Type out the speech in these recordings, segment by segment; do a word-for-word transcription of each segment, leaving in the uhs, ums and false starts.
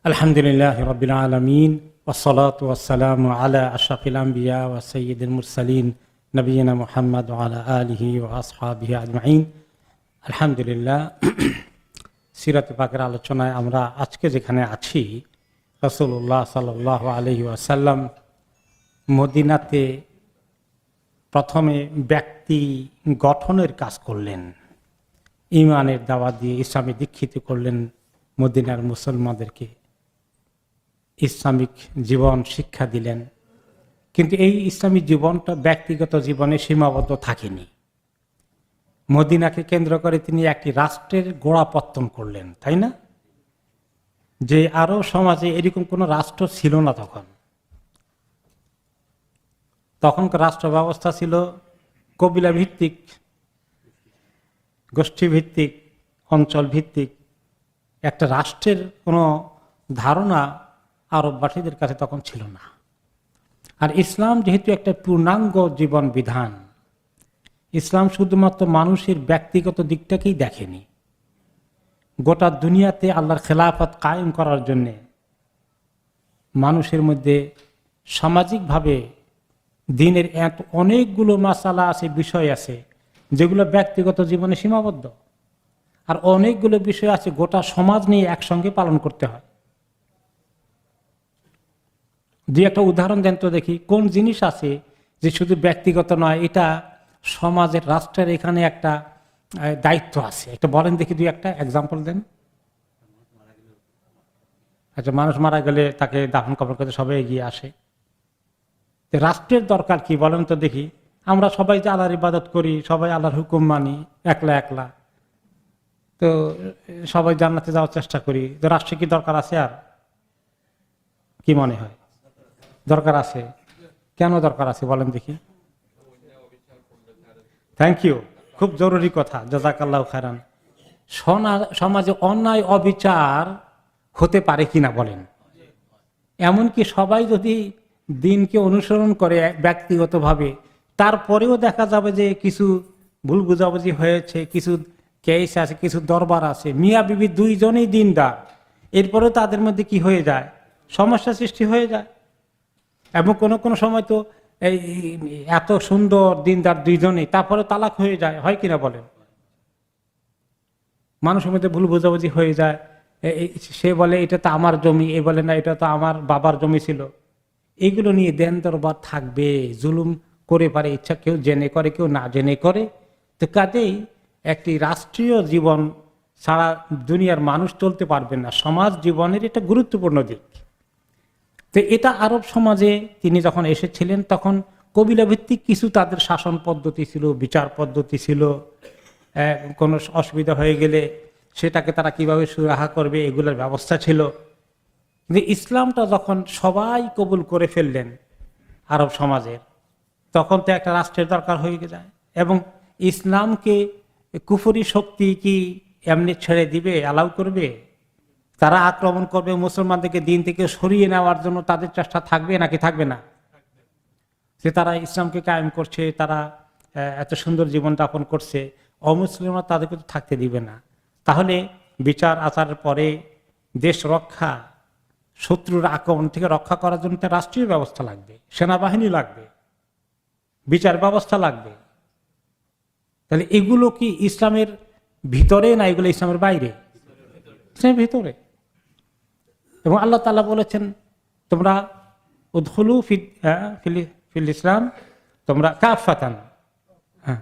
আলহামদুলিল্লাহ রাব্বিল আলামিন ওয়াসসালাতু ওয়াসসালামু আলা আশরাফিল আম্বিয়া ওয়া সাইয়্যিদিল মুরসালিন নবিয়িনা মুহাম্মদ ওয়া আলা আলিহি ওয়া আসহাবিহি আজমাইন। আলহামদুলিল্লাহ, সিরাত পাকের আলোচনায় আমরা আজকে যেখানে আছি, রাসূলুল্লাহ সাল্লাল্লাহু আলাইহি ওয়াসাল্লাম মদিনাতে প্রথমে ব্যক্তি গঠনের কাজ করলেন, ঈমানের দাওয়াত দিয়ে ইসলামে দীক্ষিত করলেন মদিনার মুসলমানদেরকে, ইসলামিক জীবন শিক্ষা দিলেন। কিন্তু এই ইসলামিক জীবনটা ব্যক্তিগত জীবনে সীমাবদ্ধ থাকেনি। মদিনাকে কেন্দ্র করে তিনি একটি রাষ্ট্রের গোড়াপত্তন করলেন, তাই না? যে আরব সমাজে এরকম কোনো রাষ্ট্র ছিল না তখন। তখনকার রাষ্ট্র ব্যবস্থা ছিল কবিলা ভিত্তিক, গোষ্ঠী ভিত্তিক, অঞ্চল ভিত্তিক। একটা রাষ্ট্রের কোনো ধারণা আরববাসীদের কাছে তখন ছিল না। আর ইসলাম যেহেতু একটা পূর্ণাঙ্গ জীবন বিধান, ইসলাম শুধুমাত্র মানুষের ব্যক্তিগত দিকটাকেই দেখেনি, গোটা দুনিয়াতে আল্লাহর খেলাফত কায়েম করার জন্যে মানুষের মধ্যে সামাজিকভাবে দিনের এক অনেকগুলো মাসালা আছে, বিষয় আছে যেগুলো ব্যক্তিগত জীবনে সীমাবদ্ধ, আর অনেকগুলো বিষয় আছে গোটা সমাজ নিয়ে একসঙ্গে পালন করতে হয়। দুই একটা উদাহরণ দেন তো দেখি, কোন জিনিস আছে যে শুধু ব্যক্তিগত নয়, এটা সমাজের, রাষ্ট্রের এখানে একটা দায়িত্ব আছে, একটা বলেন দেখি, দুই একটা এক্সাম্পল দেন। আচ্ছা, মানুষ মারা গেলে তাকে দাফন কাফন করতে সবাই এগিয়ে আসে। রাষ্ট্রের দরকার কি বলেন তো দেখি? আমরা সবাই যে আল্লাহর ইবাদত করি, সবাই আল্লাহর হুকুম মানি একলা একলা, তো সবাই জান্নাতে যাওয়ার চেষ্টা করি, তো রাষ্ট্রে কি দরকার আছে? আর কি মনে হয় দরকার আছে? কেন দরকার আছে বলেন দেখি? থ্যাংক ইউ, খুব জরুরি কথা, জাযাকাল্লাহু খায়রান। সমাজে অন্যায় অবিচার হতে পারে কিনা বলেন? এমনকি সবাই যদি দিনকে অনুসরণ করে ব্যক্তিগতভাবে, তারপরেও দেখা যাবে যে কিছু ভুল বুঝাবুঝি হয়েছে, কিছু কেস আছে, কিছু দরবার আছে, মিয়া বিবি দুইজনেই দিনদার, এরপরেও তাদের মধ্যে কি হয়ে যায়? সমস্যা সৃষ্টি হয়ে যায়। এবং কোনো কোনো সময় তো এই এত সুন্দর দিনদার দুইজনেই, তারপরে তালাক হয়ে যায়, হয় কিনা বলেন? মানুষের মধ্যে ভুল বোঝাবুঝি হয়ে যায়, সে বলে এটা তো আমার জমি, এ বলে না এটা তো আমার বাবার জমি ছিল। এইগুলো নিয়ে দেন দরবার থাকবে, জুলুম করে পারে, ইচ্ছা কেউ জেনে করে, কেউ না জেনে করে। তো কাজেই একটি রাষ্ট্রীয় জীবন সারা দুনিয়ার মানুষ চলতে পারবে না, সমাজ জীবনের এটা গুরুত্বপূর্ণ দিক। তো এটা আরব সমাজে তিনি যখন এসেছিলেন তখন কবিলা ভিত্তিক কিছু তাদের শাসন পদ্ধতি ছিল, বিচার পদ্ধতি ছিল, কোনো অসুবিধা হয়ে গেলে সেটাকে তারা কিভাবে সুরাহা করবে এগুলোর ব্যবস্থা ছিল। কিন্তু ইসলামটা যখন সবাই কবুল করে ফেললেন আরব সমাজের, তখন তো একটা রাষ্ট্রের দরকার হয়ে যায়। এবং ইসলামকে কুফরি শক্তি কি এমনি ছেড়ে দিবে, অ্যালাউ করবে? তারা আক্রমণ করবে, মুসলমানদেরকে দিন থেকে সরিয়ে নেওয়ার জন্য তাদের চেষ্টা থাকবে নাকি থাকবে না? যে তারা ইসলামকে কায়েম করছে, তারা এত সুন্দর জীবন যাপন করছে, অমুসলিমরা তাদেরকে তো থাকতে দিবে না। তাহলে বিচার আচারের পরে দেশ রক্ষা, শত্রুর আক্রমণ থেকে রক্ষা করার জন্য রাষ্ট্রীয় ব্যবস্থা লাগবে, সেনাবাহিনী লাগবে, বিচার ব্যবস্থা লাগবে। তাহলে এগুলো কি ইসলামের ভিতরে না এগুলো ইসলামের বাইরে? ইসলামের ভিতরে। এবং আল্লাহ তাআলা বলেছেন, তোমরা উদখুলু ফিল ইসলাম, তোমরা কাফাতান, হ্যাঁ,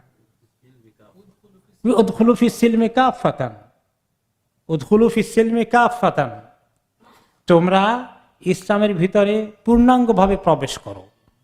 উদখুলু ফিস সিলমি কাফাতান, উদখুলু ফিস সিলমি কাফাতান, তোমরা ইসলামের ভিতরে পূর্ণাঙ্গভাবে প্রবেশ করো।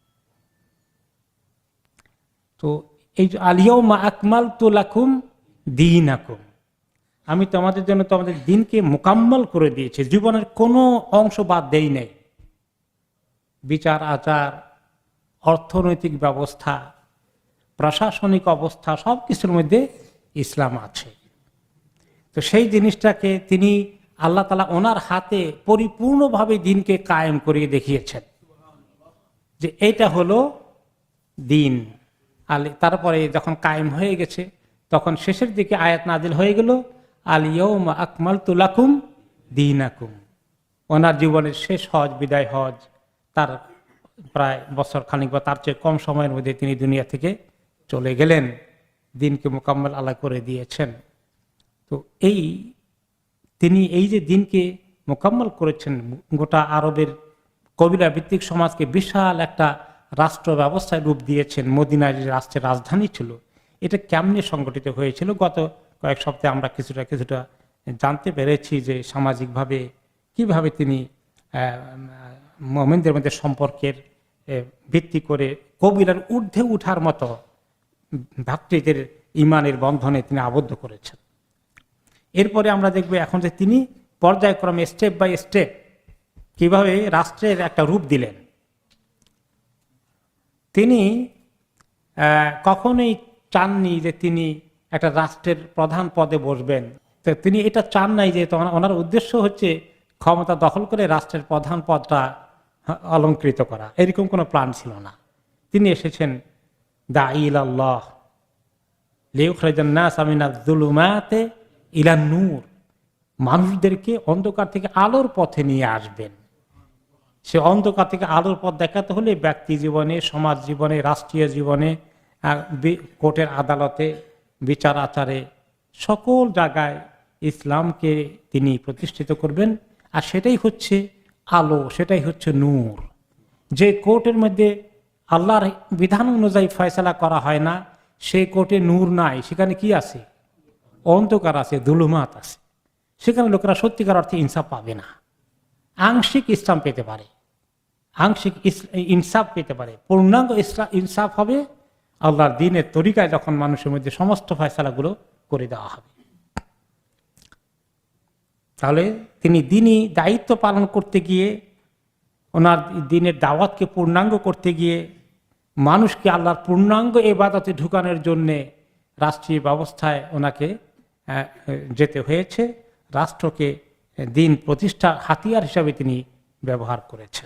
তো এই আল-ইয়াউমা আকমালতু লাকুম দীনাকুম, আমি তোমাদের জন্য তোমাদের দিনকে মোকাম্মল করে দিয়েছি, জীবনের কোনো অংশ বাদ দেই নাই। বিচার আচার, অর্থনৈতিক ব্যবস্থা, প্রশাসনিক অবস্থা, সব কিছুর মধ্যে ইসলাম আছে। তো সেই জিনিসটাকে তিনি আল্লাহ তাআলা ওনার হাতে পরিপূর্ণভাবে দিনকে কায়েম করিয়ে দেখিয়েছেন যে এটা হলো দিন। তারপরে যখন কায়েম হয়ে গেছে, তখন শেষের দিকে আয়াত নাজিল হয়ে গেল, আল ইয়াউমা আকমালতু লাকুম দীনাকুম ওনার জীবনের শেষ হজ, বিদায় হজ, তার প্রায় বছর খানিক বা তার চেয়ে কম সময়ের মধ্যে তিনি দুনিয়া থেকে চলে গেলেন, দিনকে মোকাম্মল আল্লাহ করে দিয়েছেন। তো এই তিনি এই যে দিনকে মোকাম্মল করেছেন, গোটা আরবের কবিলা ভিত্তিক সমাজকে বিশাল একটা রাষ্ট্র ব্যবস্থায় রূপ দিয়েছেন। মদিনায় যে রাষ্ট্রের রাজধানী ছিল, এটা কেমনে সংগঠিত হয়েছিল গত কয়েক সপ্তাহে আমরা কিছুটা কিছুটা জানতে পেরেছি যে সামাজিকভাবে কিভাবে তিনি মুমিনদের মধ্যে সম্পর্কের ভিত্তি করে কবিলার ঊর্ধ্বে উঠার মতো ভ্রাতৃদের ইমানের বন্ধনে তিনি আবদ্ধ করেছেন। এরপরে আমরা দেখব এখন যে তিনি পর্যায়ক্রমে স্টেপ বাই স্টেপ কিভাবে রাষ্ট্রের একটা রূপ দিলেন। তিনি কখনোই চাননি যে তিনি একটা রাষ্ট্রের প্রধান পদে বসবেন। তো তিনি এটা চান নাই যে ওনার উদ্দেশ্য হচ্ছে ক্ষমতা দখল করে রাষ্ট্রের প্রধান পদটা অলঙ্কৃত করা, এরকম কোনো প্ল্যান ছিল না। তিনি এসেছেন দাঈ ইলাল্লাহ লিইখরিজান নাস মিনাজ যুলুমাতি ইলান নূর, মানুষদেরকে অন্ধকার থেকে আলোর পথে নিয়ে আসবেন। সে অন্ধকার থেকে আলোর পথ দেখাতে হলে ব্যক্তি জীবনে, সমাজ জীবনে, রাষ্ট্রীয় জীবনে, কোর্টের আদালতে, বিচার আচারে, সকল জায়গায় ইসলামকে তিনি প্রতিষ্ঠিত করবেন। আর সেটাই হচ্ছে আলো, সেটাই হচ্ছে নূর। যে কোর্টের মধ্যে আল্লাহর বিধান অনুযায়ী ফয়সালা করা হয় না, সেই কোর্টে নূর নাই, সেখানে কি আছে? অন্ধকার আছে, দুলুমাত আছে। সেখানে লোকেরা সত্যিকার অর্থে ইনসাফ পাবে না। আংশিক ইসলাম পেতে পারে, আংশিক ইনসাফ পেতে পারে। পূর্ণাঙ্গ ইনসাফ হবে আল্লাহর দ্বীনের তরিকায়, যখন মানুষের মধ্যে সমস্ত ফয়সালাগুলো করে দেওয়া হবে। তাহলে তিনি দ্বীনি দায়িত্ব পালন করতে গিয়ে, ওনার দ্বীনের দাওয়াতকে পূর্ণাঙ্গ করতে গিয়ে, মানুষকে আল্লাহর পূর্ণাঙ্গ ইবাদতে ঢুকানোর জন্যে রাষ্ট্রীয় ব্যবস্থায় ওনাকে যেতে হয়েছে। রাষ্ট্রকে দ্বীন প্রতিষ্ঠা হাতিয়ার হিসাবে তিনি ব্যবহার করেছেন।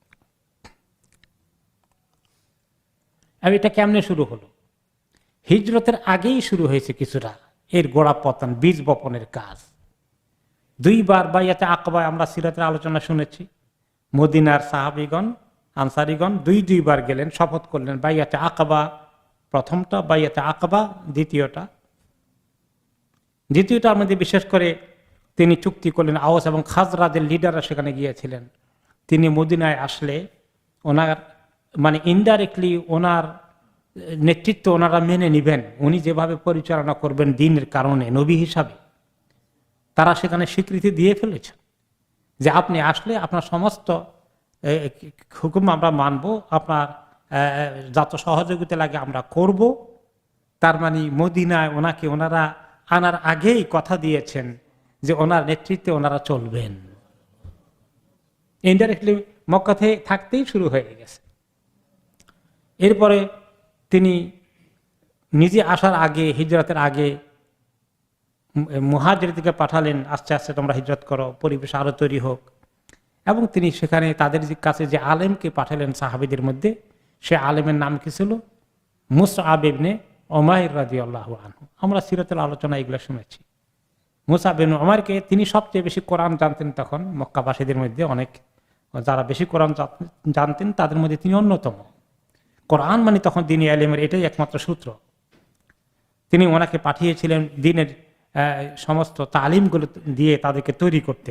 এটা কেমনে শুরু হলো? হিজরতের আগেই শুরু হয়েছে কিছুটা এর গোড়া পতন, বীজ বপনের কাজ। দুইবার বাইয়াতে আকবা আমরা সিরাতের আলোচনা শুনেছি। মদিনার সাহাবীগণ, আনসারীগণ দুই দুইবার গেলেন, শপথ করলেন। বাইয়াতে আকবা প্রথমটা, বাইয়াতে আকবা দ্বিতীয়টা। দ্বিতীয়টার মধ্যে বিশেষ করে তিনি চুক্তি করলেন, আওস এবং খাজরাজের লিডাররা সেখানে গিয়েছিলেন। তিনি মদিনায় আসলে ওনার মানে ইনডাইরেক্টলি ওনার নেতৃত্ব ওনারা মেনে নিবেন, উনি যেভাবে পরিচালনা করবেন দ্বীনের কারণে নবী হিসাবে, তারা সেখানে স্বীকৃতি দিয়ে ফেলেছেন যে আপনি আসলে আপনার সমস্ত হুকুম আমরা মানব, আপনার যত সহযোগিতা লাগে আমরা করব। তার মানে মদিনায় ওনাকে ওনারা আনার আগেই কথা দিয়েছেন যে ওনার নেতৃত্বে ওনারা চলবেন। ইনডাইরেক্টলি মক্কাতে থাকতেই শুরু হয়ে গেছে। এরপরে তিনি নিজে আসার আগে, হিজরতের আগে মুহাজিরদেরকে পাঠালেন, আস্তে আস্তে তোমরা হিজরত করো, পরিবেশ আরো তৈরি হোক। এবং তিনি সেখানে তাদের কাছে যে আলেমকে পাঠালেন সাহাবীদের মধ্যে, সে আলেমের নাম কি ছিল? মুসআব ইবনে উমাইর রাদিয়াল্লাহু আনহু। আমরা সিরাতের আলোচনা এগুলো শুনেছি। মুসআব ইবনে উমাইরকে তিনি সবচেয়ে বেশি কোরআন জানতেন তখন মক্কাবাসীদের মধ্যে। অনেক যারা বেশি কোরআন জানতেন তাদের মধ্যে তিনি অন্যতম। কোরআন মানে তখন দ্বীনি ইলমের এটাই একমাত্র সূত্র। তিনি ওনাকে পাঠিয়েছিলেন দ্বীনের সমস্ত তালিমগুলো দিয়ে তাদেরকে তৈরি করতে।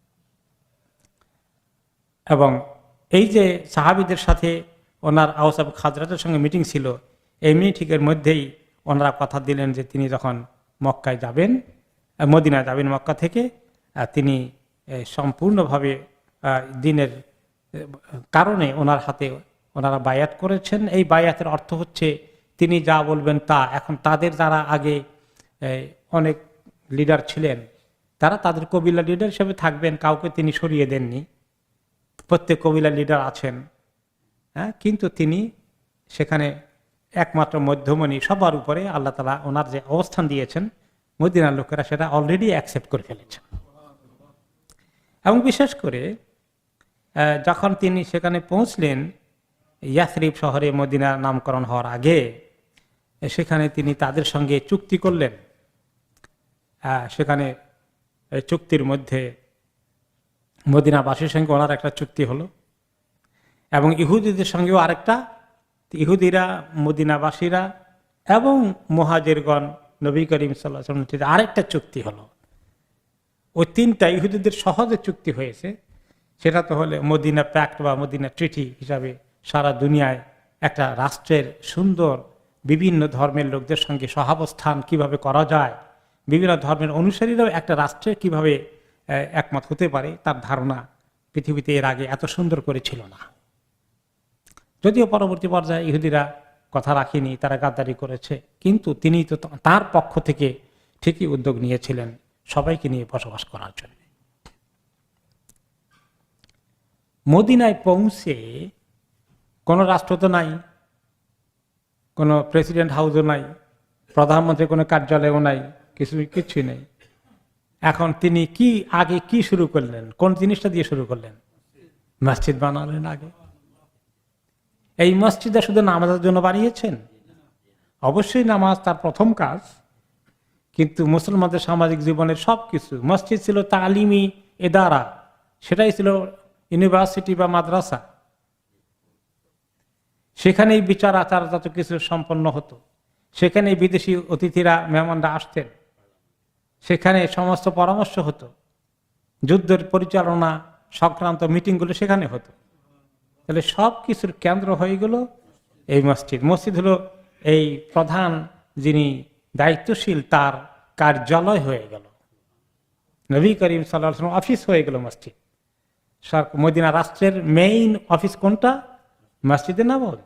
এবং এই যে সাহাবীদের সাথে ওনার আওস এবং খাজরাজের সঙ্গে মিটিং ছিল, এই মিটিংয়ের মধ্যেই ওনারা কথা দিলেন যে তিনি যখন মক্কায় যাবেন, মদিনায় যাবেন মক্কা থেকে, তিনি সম্পূর্ণভাবে দ্বীনের কারণে ওনার হাতে ওনারা বায়াত করেছেন। এই বায়াতের অর্থ হচ্ছে তিনি যা বলবেন তা। এখন তাদের যারা আগে অনেক লিডার ছিলেন, তারা তাদের কবিলা লিডার হিসেবে থাকবেন, কাউকে তিনি সরিয়ে দেননি। প্রত্যেক কবিলা লিডার আছেন, হ্যাঁ, কিন্তু তিনি সেখানে একমাত্র মধ্যমণি, সবার উপরে আল্লাহ তাআলা ওনার যে অবস্থান দিয়েছেন, মদিনার লোকেরা সেটা অলরেডি অ্যাকসেপ্ট করে ফেলেছেন। এবং বিশেষ করে যখন তিনি সেখানে পৌঁছলেন, ইয়াসরিব শহরে মদিনার নামকরণ হওয়ার আগে, সেখানে তিনি তাদের সঙ্গে চুক্তি করলেন। সেখানে চুক্তির মধ্যে মদিনাবাসীর সঙ্গে ওনার একটা চুক্তি হলো, এবং ইহুদিদের সঙ্গেও আরেকটা। ইহুদিরা, মদিনাবাসীরা এবং মুহাজিরগণ, নবী করিম সাল্লাল্লাহু আলাইহি ওয়াসাল্লাম আরেকটা চুক্তি হলো। ওই তিনটা ইহুদিদের সহজে চুক্তি হয়েছে। সেটা তো হলে মদিনা প্যাক্ট বা মদিনা ট্রিটি হিসাবে সারা দুনিয়ায় একটা রাষ্ট্রের সুন্দর বিভিন্ন ধর্মের লোকদের সঙ্গে সহাবস্থান কিভাবে করা যায়, বিভিন্ন ধর্মের অনুসারীরাও একটা রাষ্ট্রে কিভাবে একমত হতে পারে, তার ধারণা পৃথিবীতে এর আগে এত সুন্দর করে ছিল না। যদিও পরবর্তী পর্যায়ে ইহুদিরা কথা রাখেনি, তারা গাদ্দারি করেছে, কিন্তু তিনি তো তার পক্ষ থেকে ঠিকই উদ্যোগ নিয়েছিলেন সবাইকে নিয়ে বসবাস করার জন্য। মদিনায় পৌঁছে কোনো রাষ্ট্র তো নাই, কোনো প্রেসিডেন্ট হাউসও নাই, প্রধানমন্ত্রীর কোনো কার্যালয়ও নাই, কিছু কিছুই নেই। এখন তিনি কি আগে কি শুরু করলেন, কোন জিনিসটা দিয়ে শুরু করলেন? মসজিদ বানালেন আগে। এই মসজিদটা শুধু নামাজের জন্য বানিয়েছেন? অবশ্যই নামাজ তার প্রথম কাজ, কিন্তু মুসলমানদের সামাজিক জীবনের সবকিছু। মসজিদ ছিল তালিমি এদারা, সেটাই ছিল ইউনিভার্সিটি বা মাদ্রাসা। সেখানেই বিচার আচার যত কিছু সম্পন্ন হতো, সেখানেই বিদেশি অতিথিরা, মেহমানরা আসতেন, সেখানে সমস্ত পরামর্শ হতো, যুদ্ধের পরিচালনা সংক্রান্ত মিটিংগুলো সেখানে হতো। তাহলে সব কিছুর কেন্দ্র হয়ে গেল এই মসজিদ। মসজিদ হলো এই প্রধান যিনি দায়িত্বশীল তার কার্যালয় হয়ে গেল, নবী করিম সাল্লাল্লাহু আলাইহি ওয়াসাল্লাম অফিস হয়ে গেল মসজিদ। মদিনা রাষ্ট্রের মেইন অফিস কোনটা? মসজিদে নববী।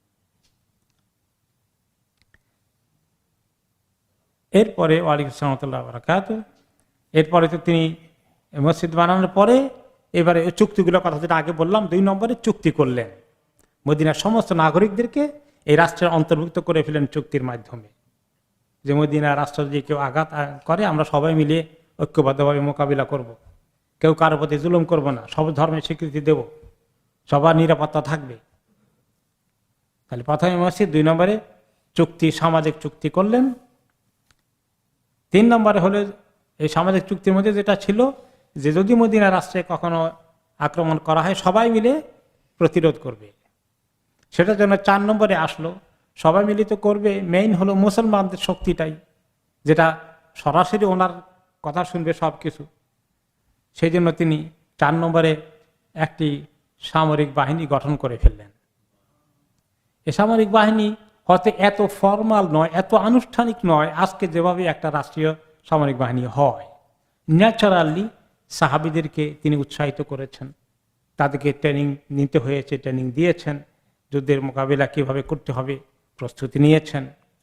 এরপরে ওয়ালাইকুম আসসালাম ওয়া রাহমাতুল্লাহি ওয়া বারাকাতুহু, এরপরে তো তিনি মসজিদ বানানোর পরে এবারে চুক্তিগুলোর কথা যেটা আগে বললাম, দুই নম্বরে চুক্তি করলেন, মদিনার সমস্ত নাগরিকদেরকে এই রাষ্ট্রের অন্তর্ভুক্ত করে ফেলেন চুক্তির মাধ্যমে, যে মদিনা রাষ্ট্র যদি কেউ আঘাত করে আমরা সবাই মিলে ঐক্যবদ্ধভাবে মোকাবিলা করব, কেউ কারো প্রতি জুলুম করব না, সব ধর্মের স্বীকৃতি দেব, সবার নিরাপত্তা থাকবে। তাহলে প্রথমে মসজিদ, দুই নম্বরে চুক্তি, সামাজিক চুক্তি করলেন। তিন নম্বরে হলো এই সামাজিক চুক্তির মধ্যে যেটা ছিল যে যদি মদিনা রাষ্ট্রে কখনো আক্রমণ করা হয় সবাই মিলে প্রতিরোধ করবে। সেটার জন্য চার নম্বরে আসলো, সবাই মিলিত করবে। মেইন হলো মুসলমানদের শক্তিটাই, যেটা সরাসরি ওনার কথা শুনবে সব কিছু। সেই জন্য তিনি চার নম্বরে একটি সামরিক বাহিনী গঠন করে ফেললেন। এই সামরিক বাহিনী হয়তো এত ফর্মাল নয়, এত আনুষ্ঠানিক নয় আজকে যেভাবে একটা রাষ্ট্রীয় সামরিক বাহিনী হয়। ন্যাচারালি সাহাবীদেরকে তিনি উৎসাহিত করেছেন, তাদেরকে ট্রেনিং নিতে হয়েছে, ট্রেনিং দিয়েছেন, যুদ্ধের মোকাবিলা কিভাবে করতে হবে প্রস্তুতি নিয়েছেন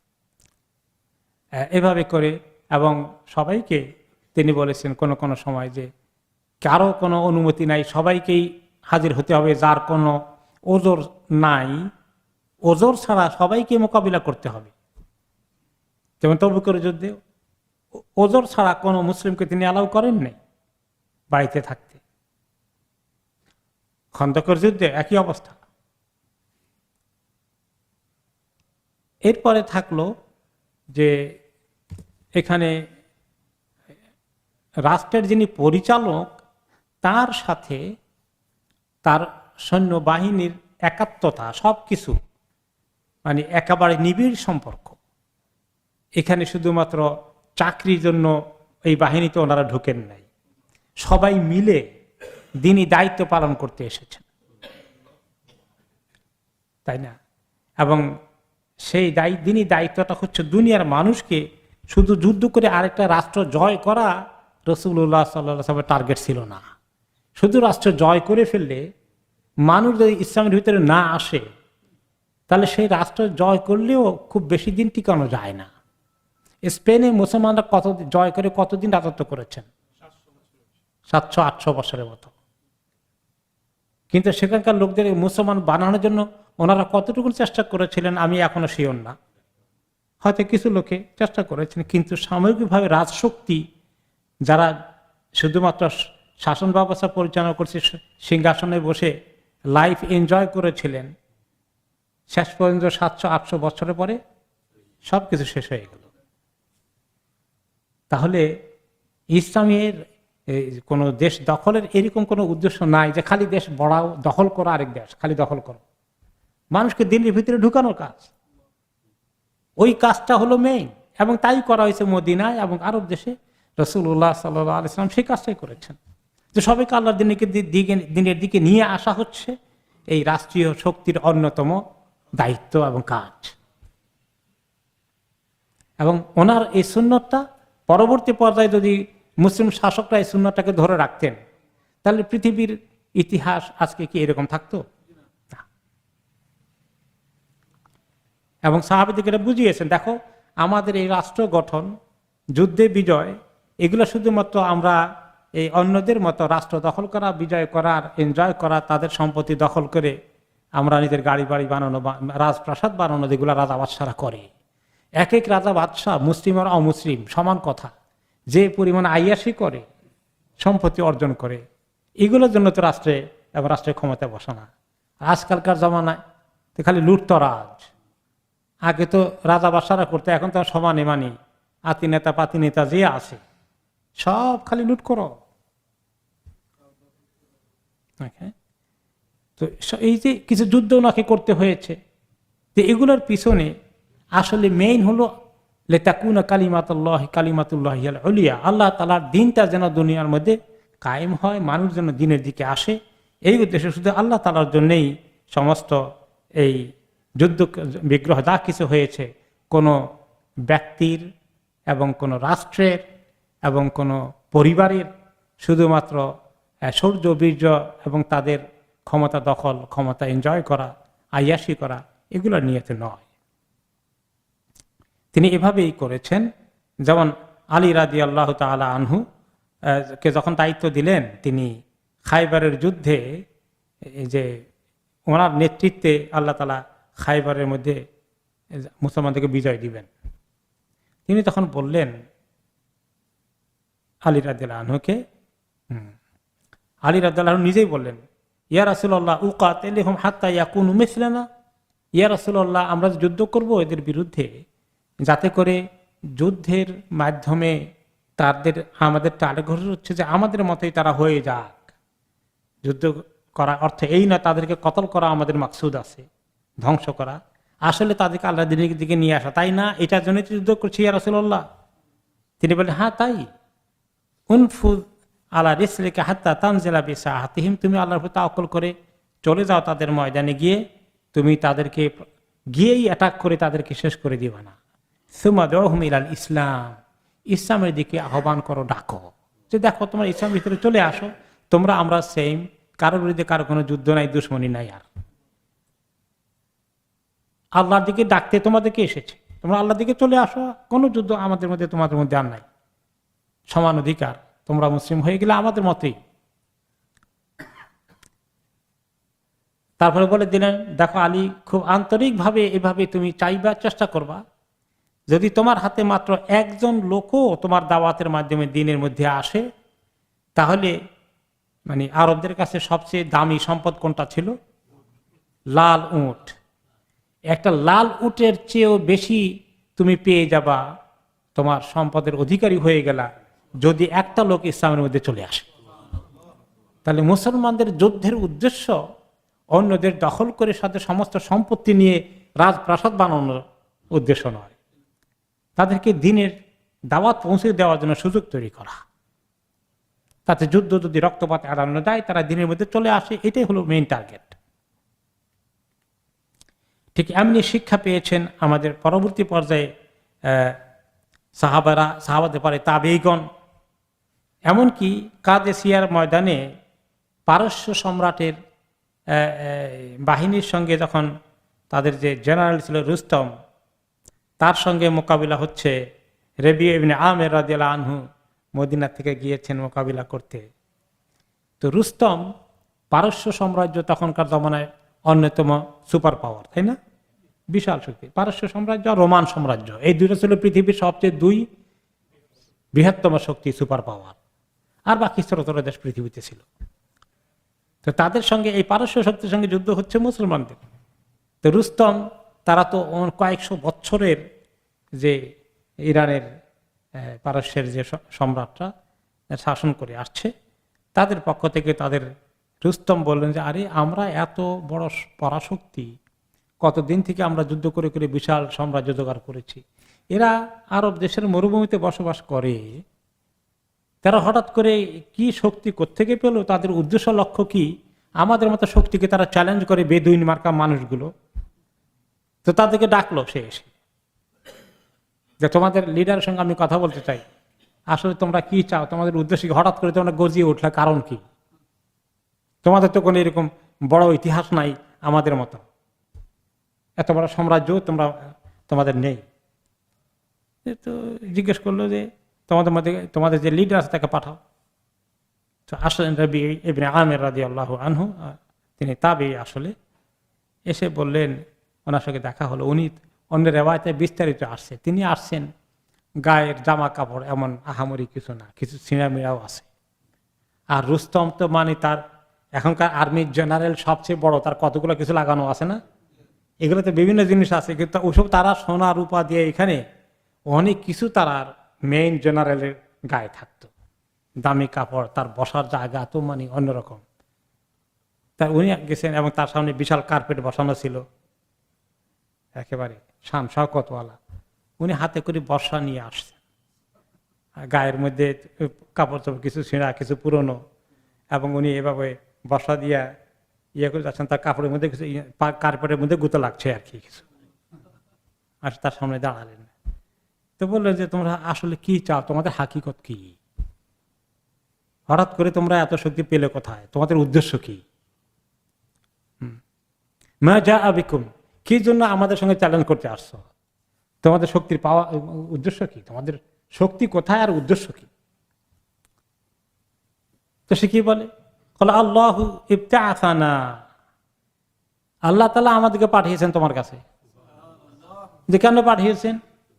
এভাবে করে। এবং সবাইকে তিনি বলেছেন কোনো কোনো সময় যে কারো কোনো অনুমতি নাই, সবাইকেই হাজির হতে হবে, যার কোনো ওজর নাই, ওজর ছাড়া সবাইকে মোকাবিলা করতে হবে। যেমন তবুকের যুদ্ধে ওজর ছাড়া কোনো মুসলিমকে তিনি অ্যালাউ করেন নাই বাড়িতে থাকতে। খন্দকের যুদ্ধে একই অবস্থা। এরপরে থাকলো যে এখানে রাষ্ট্রের যিনি পরিচালক তার সাথে তার সৈন্যবাহিনীর একাত্মতা, সব কিছু মানে একেবারে নিবিড় সম্পর্ক। এখানে শুধুমাত্র চাকরির জন্য এই বাহিনীতে ওনারা ঢুকেন নাই, সবাই মিলে দিনই দায়িত্ব পালন করতে এসেছেন, তাই না? এবং সেই দায়িত্ব, দিনই দায়িত্বটা হচ্ছে দুনিয়ার মানুষকে, শুধু যুদ্ধ করে আরেকটা রাষ্ট্র জয় করা রাসূলুল্লাহ সাল্লাল্লাহু আলাইহি ওয়াসাল্লামের টার্গেট ছিল না। শুধু রাষ্ট্র জয় করে ফেললে মানুষ যদি ইসলামের ভিতরে না আসে তাহলে সেই রাষ্ট্র জয় করলেও খুব বেশি দিন টিকানো যায় না। স্পেনে মুসলমানরা কত জয় করে কতদিন রাজত্ব করেছেন? সাতশো আটশো বছরের মতো। কিন্তু সেখানকার লোকদের মুসলমান বানানোর জন্য ওনারা কতটুকু চেষ্টা করেছিলেন আমি এখনো শিওর না, হয়তো কিছু লোকে চেষ্টা করেছেন, কিন্তু সামগ্রিকভাবে রাজশক্তি যারা শুধুমাত্র শাসন ব্যবস্থা পরিচালনা করছে, সিংহাসনে বসে লাইফ এনজয় করেছিলেন, শেষ পর্যন্ত সাতশো আটশো বছরের পরে সবকিছু শেষ হয়ে গেল। তাহলে ইসলামের এই কোনো দেশ দখলের এরকম কোনো উদ্দেশ্য নাই যে খালি দেশ বড়াও, দখল করো, আরেক দেশ খালি দখল করো। মানুষকে দিল্লির ভিতরে ঢুকানোর কাজ, ওই কাজটা হলো মেইন, এবং তাই করা হয়েছে মদিনায় এবং আরব দেশে। রাসূলুল্লাহ সাল্লাল্লাহু আলাইহি ওয়াসাল্লাম সেই কাজটাই করেছেন, যে সবাইকে আল্লাহর দিনের দিকে দিনের দিকে নিয়ে আসা হচ্ছে এই রাষ্ট্রীয় শক্তির অন্যতম দায়িত্ব এবং কাজ। এবং ওনার এই সুন্নতটা পরবর্তী পর্যায়ে যদি মুসলিম শাসকরা এই সুন্নতটাকে ধরে রাখতেন, তাহলে পৃথিবীর ইতিহাস আজকে কি এরকম থাকতো? না। এবং সাহাবীদেরকে এটা বুঝিয়েছেন, দেখো আমাদের এই রাষ্ট্র গঠন, যুদ্ধে বিজয়, এগুলো শুধুমাত্র আমরা এই অন্যদের মতো রাষ্ট্র দখল করা, বিজয় করার, এনজয় করা, তাদের সম্পত্তি দখল করে আমরা নিজের গাড়ি বাড়ি বানানো, রাজপ্রাসাদ বানানো, যেগুলো রাজা বাদশারা করে। এক এক রাজা বাদশাহ, মুসলিম আর অমুসলিম সমান কথা, যে পরিমাণ আইয়াসি করে, সম্পত্তি অর্জন করে, এগুলোর জন্য তো রাষ্ট্রে এবং রাষ্ট্রের ক্ষমতায় বসা না। আজকালকার জমানায় তো খালি লুটতরাজ। আগে তো রাজা বাদশারা করতে, এখন তো সমানে মানি আতি নেতা পাতি নেতা যে আছে সব খালি লুট করো। তো এই যে কিছু যুদ্ধ ওনাকে করতে হয়েছে, যে এগুলোর পিছনে আসলে মেইন হলো লেতাকুনা কালিমাতুল্লাহ কালিমাতুল্লাহ উলিয়া, আল্লাহ তাআলার দিনটা যেন দুনিয়ার মধ্যে কায়েম হয়, মানুষ যেন দিনের দিকে আসে। এই উদ্দেশ্যে শুধু আল্লাহ তাআলার জন্যই সমস্ত এই যুদ্ধ বিগ্রহ যা কিছু হয়েছে, কোনো ব্যক্তির এবং কোনো রাষ্ট্রের এবং কোনো পরিবারের শুধুমাত্র শৌর্য বীর্য এবং তাদের ক্ষমতা দখল, ক্ষমতা এনজয় করা, আয়াসি করা, এগুলো নিয়েতে নয়। তিনি এভাবেই করেছেন। যেমন আলী রাদিয়াল্লাহু তাআলা আনহু কে যখন দায়িত্ব দিলেন, তিনি খাইবারের যুদ্ধে, যে ওনার নেতৃত্বে আল্লাহ তাআলা খাইবারের মধ্যে মুসলমানদেরকে বিজয় দিবেন, তিনি তখন বললেন আলী রাদিয়াল্লাহু আনহুকে, আলী রাদিয়াল্লাহু আনহু নিজেই বললেন, ইয়া রাসূলুল্লাহ উকাতিলহুম হাত্তা ইয়াকুনু মিসলানা, ইয়া রাসূলুল্লাহ আমরা যুদ্ধ করব এদের বিরুদ্ধে, যাতে করে যুদ্ধের মাধ্যমে তাদের, আমাদের টার্গেট হচ্ছে যে আমাদের মতোই তারা হয়ে যাক। যুদ্ধ করা অর্থ এই না তাদেরকে কতল করা আমাদের মাকসুদ আছে, ধ্বংস করা, আসলে তাদেরকে আল্লাহর দিনের দিকে নিয়ে আসা, তাই না? এটার জন্য যুদ্ধ করছি ইয়া রাসূলুল্লাহ। তিনি বললেন, হ্যাঁ তাই। উনফুদ আলা রিসলিকা হাত্তা তানজিলা বিসাআতিহিম, তুমি আল্লাহর উপর তাওয়াক্কুল করে চলে যাও তাদের ময়দানে গিয়ে, তুমি তাদেরকে গিয়েই অ্যাটাক করে তাদেরকে শেষ করে দিবা না। সুম্মা দুউহুম ইলাল ইসলাম, ইসলামের দিকে আহ্বান করো, ডাকো, যে দেখো তোমরা ইসলামের ভিতরে চলে আসো, তোমরা আমরা সেম, কারোর বিরুদ্ধে কারো কোনো যুদ্ধ নাই, দুশ্মনী নাই, আর আল্লাহর দিকে ডাকতে তোমাদেরকে এসেছে, তোমরা আল্লাহর দিকে চলে আসো, কোনো যুদ্ধ আমাদের মধ্যে তোমাদের মধ্যে আর নাই, সমান অধিকার, তোমরা মুসলিম হয়ে গেলে আমাদের মতেই। তারপরে বলে দিলেন, দেখো আলী, খুব আন্তরিকভাবে এভাবে তুমি চাইবার চেষ্টা করবা, যদি তোমার হাতে মাত্র একজন লোকও তোমার দাওয়াতের মাধ্যমে দিনের মধ্যে আসে, তাহলে মানে আরবদের কাছে সবচেয়ে দামি সম্পদ কোনটা ছিল? লাল উট। একটা লাল উটের চেয়েও বেশি তুমি পেয়ে যাবা, তোমার সম্পদের অধিকারী হয়ে গেলা, যদি একটা লোক ইসলামের মধ্যে চলে আসে। তাহলে মুসলমানদের যুদ্ধের উদ্দেশ্য অন্যদের দখল করে সাথে সমস্ত সম্পত্তি নিয়ে রাজপ্রাসাদ বানানোর উদ্দেশ্য নয়, তাদেরকে দিনের দাওয়াত পৌঁছে দেওয়ার জন্য সুযোগ তৈরি করা, তাতে যুদ্ধ যদি রক্তপাত এড়ানো যায়, তারা দিনের মধ্যে চলে আসে, এটাই হলো মেইন টার্গেট। ঠিক এমনি শিক্ষা পেয়েছেন আমাদের পরবর্তী পর্যায়ে সাহাবারা, সাহাবাদের পরে তাবেঈগণ। এমনকি কাদেসিয়ার ময়দানে পারস্য সম্রাটের বাহিনীর সঙ্গে যখন তাদের যে জেনারেল ছিল রুস্তম, তার সঙ্গে মোকাবিলা হচ্ছে, রেবি ইবনে আমের রাদিয়াল্লাহু আনহু মদিনা থেকে গিয়েছেন মোকাবিলা করতে। তো রুস্তম পারস্য সাম্রাজ্য তখনকার জমানায় অন্যতম সুপার পাওয়ার, তাই না? বিশাল শক্তি। পারস্য সাম্রাজ্য আর রোমান সাম্রাজ্য, এই দুটো ছিল পৃথিবীর সবচেয়ে দুই বৃহত্তম শক্তি, সুপার পাওয়ার। আর বাকি ছোট ছোট দেশ পৃথিবীতে ছিল। তো তাদের সঙ্গে এই পারস্য শক্তির সঙ্গে যুদ্ধ হচ্ছে মুসলমানদের। তো রুস্তম, তারা তো কয়েকশো বছরের যে ইরানের পারস্যের যে সম্রাটরা, শাসন করে আসছে, তাদের পক্ষ থেকে তাদের রুস্তম বললেন যে আরে আমরা এত বড় পরাশক্তি, কতদিন থেকে আমরা যুদ্ধ করে করে বিশাল সাম্রাজ্য জোগাড় করেছি, এরা আরব দেশের মরুভূমিতে বসবাস করে, তারা হঠাৎ করে কি শক্তি কোত্থেকে পেল, তাদের উদ্দেশ্য লক্ষ্য কি, আমাদের মতো শক্তিকে তারা চ্যালেঞ্জ করে বেদুইন মার্কা মানুষগুলো। তো তাদেরকে ডাকলো সে এসে, যে তোমাদের লিডারের সঙ্গে আমি কথা বলতে চাই, আসলে তোমরা কি চাও, তোমাদের উদ্দেশ্য কি, হঠাৎ করে তোমরা গজিয়ে উঠলে কারণ কি, তোমাদের তো কোনো এরকম বড় ইতিহাস নাই আমাদের মতো, এত বড় সাম্রাজ্য তোমরা তোমাদের নেই। তো জিজ্ঞেস করলো যে তোমাদের মধ্যে তোমাদের যে লিডার আছে তাকে পাঠাও। তো আসলেন রবি ইবনে আমির রাদিয়াল্লাহু আনহু, তিনি তাবেঈ আসলে, এসে বললেন, ওনার সঙ্গে দেখা হলো। উনি অন্য রেওয়ায়েতে বিস্তারিত আসছে, তিনি আসছেন গায়ের জামা কাপড় এমন আহামরি কিছু না, কিছু ছিঁড়ামিড়াও আছে। আর রুস্তম তো মানে তার এখনকার আর্মির জেনারেল সবচেয়ে বড়, তার কতগুলো কিছু লাগানো আছে না, এগুলোতে বিভিন্ন জিনিস আছে, কিন্তু ওসব তারা সোনা রূপা দিয়ে এখানে অনেক কিছু তারা মেইন জেনারেলের গায়ে থাকতো, দামি কাপড়, তার বসার জায়গা তো মানে অন্যরকম। তার উনি গেছেন এবং তার সামনে বিশাল কার্পেট বসানো ছিল, একেবারে শান শওকতওয়ালা। উনি হাতে করে বর্ষা নিয়ে আসছেন, গায়ের মধ্যে কাপড় চোপড় কিছু ছিঁড়া কিছু পুরনো, এবং উনি এভাবে বর্ষা দিয়া ইয়ে করে যাচ্ছেন, তার কাপড়ের মধ্যে কিছু কার্পেটের মধ্যে গুঁতো লাগছে আর কি কিছু, আর তার সামনে দাঁড়ালেন। তো বললেন যে তোমরা আসলে কি চাও, তোমাদের হাকিকত কি, হঠাৎ করে তোমরা এত শক্তি পেলে কোথায়, তোমাদের উদ্দেশ্য কি, মা যা আবিকুম, কি জন্য আমাদের সঙ্গে চ্যালেঞ্জ করতে আসছো, তোমাদের শক্তির পাওয়া উদ্দেশ্য কি, তোমাদের শক্তি কোথায় আর উদ্দেশ্য কি। তো সে কি বলে, আল্লাহু ইবতাআসানা, আল্লাহ তাআলা আমাদেরকে পাঠিয়েছেন তোমার কাছে। যে কেন পাঠিয়েছেন,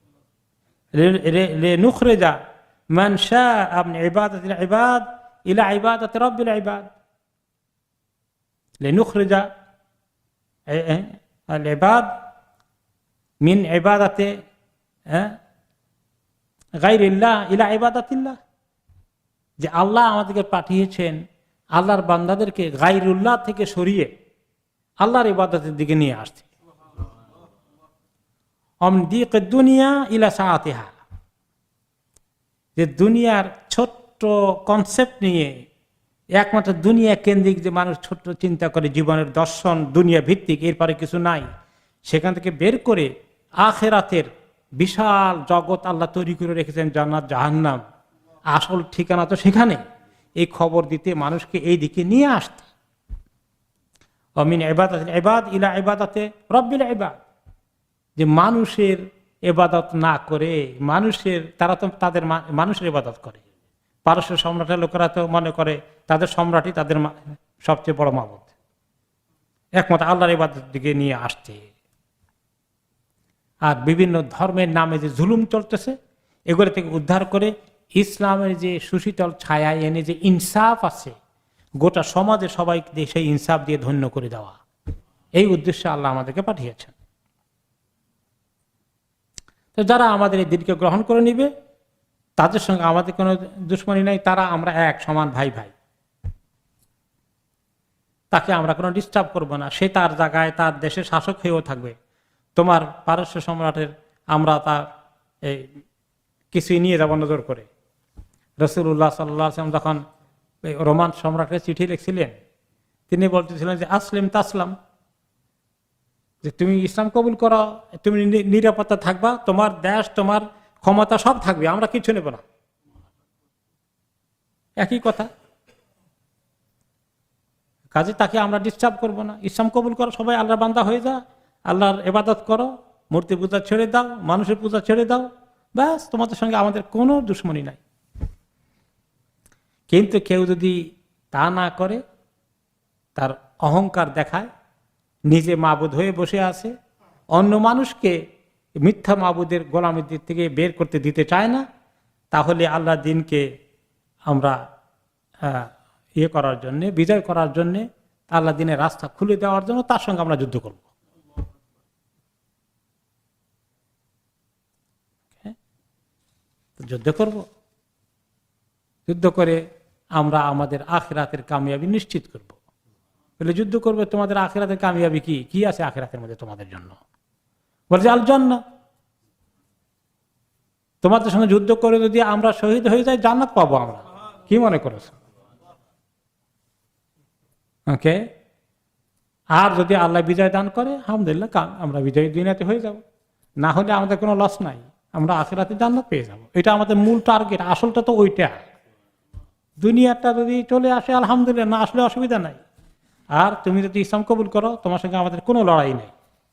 লিনুখরিজা মান শাআ মিন ইবাদাতিল ইবাদ ইলা ইবাদাতি রাব্বিল ইবাদ, লিনুখরিজা আল ইবাদ মিন ইবাদাতি গায়রিল্লাহ ইলা ইবাদাতিল্লাহ, যে আল্লাহ আমাদেরকে পাঠিয়েছেন আল্লাহর বান্দাদেরকে গায়রুল্লাহ থেকে সরিয়ে আল্লাহর ইবাদতের দিকে নিয়ে আসতে। অমদিক দুনিয়া ইলা সাআতিহা, যে দুনিয়ার ছোট্ট কনসেপ্ট নিয়ে, একমাত্র দুনিয়া কেন্দ্রিক যে মানুষ ছোট্ট চিন্তা করে, জীবনের দর্শন দুনিয়া ভিত্তিক, এরপরে কিছু নাই, সেখান থেকে বের করে আখেরাতের বিশাল জগৎ আল্লাহ তৈরি করে রেখেছেন, জান্নাত জাহান্নাম, আসল ঠিকানা তো সেখানে, এই খবর দিতে মানুষকে এই দিকে নিয়ে আসতে। অমিন ইবাদাতিল ইবাদ ইলা ইবাদাতি রাব্বিল ইবাদ, যে মানুষের ইবাদত না করে, মানুষের তারা তো তাদের মানুষের ইবাদত করে, পারস্য সম্রাটের লোকেরা তো মনে করে তাদের সম্রাটই তাদের সবচেয়ে বড় মাবুদ, একমাত্র আল্লাহর ইবাদতের দিকে নিয়ে আসছে। আর বিভিন্ন ধর্মের নামে যে জুলুম চলতেছে, এগুলো থেকে উদ্ধার করে ইসলামের যে সুশীতল ছায়া এনে যে ইনসাফ আছে, গোটা সমাজে সবাইকে সেই ইনসাফ দিয়ে ধন্য করে দেওয়া, এই উদ্দেশ্যে আল্লাহ আমাদেরকে পাঠিয়েছেন। তো যারা আমাদের এই দিনকে গ্রহণ করে নিবে, তাদের সঙ্গে আমাদের কোনো দুশ্মনী নাই, তারা আমরা এক সমান ভাই ভাই, তাকে আমরা কোনো ডিস্টার্ব করব না, সে তার জায়গায় তার দেশের শাসক হয়েও থাকবে। তোমার পারস্য সম্রাটের আমরা তার এই কিছুই নিয়ে যাব নজর করে। রাসূলুল্লাহ সাল্লাল্লাহু আলাইহি ওয়াসাল্লাম যখন রোমান সম্রাটের চিঠি লিখছিলেন, তিনি বলতেছিলেন যে আসলিম তাসলাম, যে তুমি ইসলাম কবুল করো, তুমি নিরাপত্তা থাকবা, তোমার দেশ তোমার ক্ষমতা সব থাকবে, আমরা কিছু নেব না। একই কথা, কাজে তাকে আমরা ডিস্টার্ব করবো না, ইসলাম কবুল করো, সবাই আল্লাহর বান্দা হয়ে যা, আল্লাহর ইবাদত করো, মূর্তি পূজা ছেড়ে দাও, মানুষের পূজা ছেড়ে দাও, ব্যাস, তোমাদের সঙ্গে আমাদের কোনো দুশ্মনী নাই। কিন্তু কেউ যদি তা না করে, তার অহংকার দেখায়, নিজে মাবুদ হয়ে বসে আছে, অন্য মানুষকে মিথ্যা মাবুদের গোলামির দিক থেকে বের করতে দিতে চায় না, তাহলে আল্লাহ দিনকে আমরা ইয়ে করার জন্য, বিজয় করার জন্য, আল্লাহ দিনের রাস্তা খুলে দেওয়ার জন্য তার সঙ্গে আমরা যুদ্ধ করব। যুদ্ধ করব, যুদ্ধ করে আমরা আমাদের আখিরাতের কামিয়াবি নিশ্চিত করব। বলে যুদ্ধ করবে, তোমাদের আখিরাতের কামিয়াবি কি কি আছে আখিরাতের মধ্যে তোমাদের জন্য? বলছে আল জান্নাহ। তোমাদের সঙ্গে যুদ্ধ করে যদি আমরা শহীদ হয়ে যাই জান্নাত পাবো আমরা। কি মনে করেছ? ওকে। আর যদি আল্লাহ বিজয় দান করে আলহামদুলিল্লাহ, আমরা বিজয়ী দুনিয়াতে হয়ে যাব। না হলে আমাদের কোনো লস নাই, আমরা আখিরাতে জান্নাত পেয়ে যাব। এটা আমাদের মূল টার্গেট। আসলটা তো ওইটা। দুনিয়াটা যদি চলে আসে আলহামদুলিল্লাহ, না আসলে অসুবিধা নাই। আর তুমি যদি ইসলাম কবুল করো, তোমার সঙ্গে আমাদের কোনো লড়াই নেই।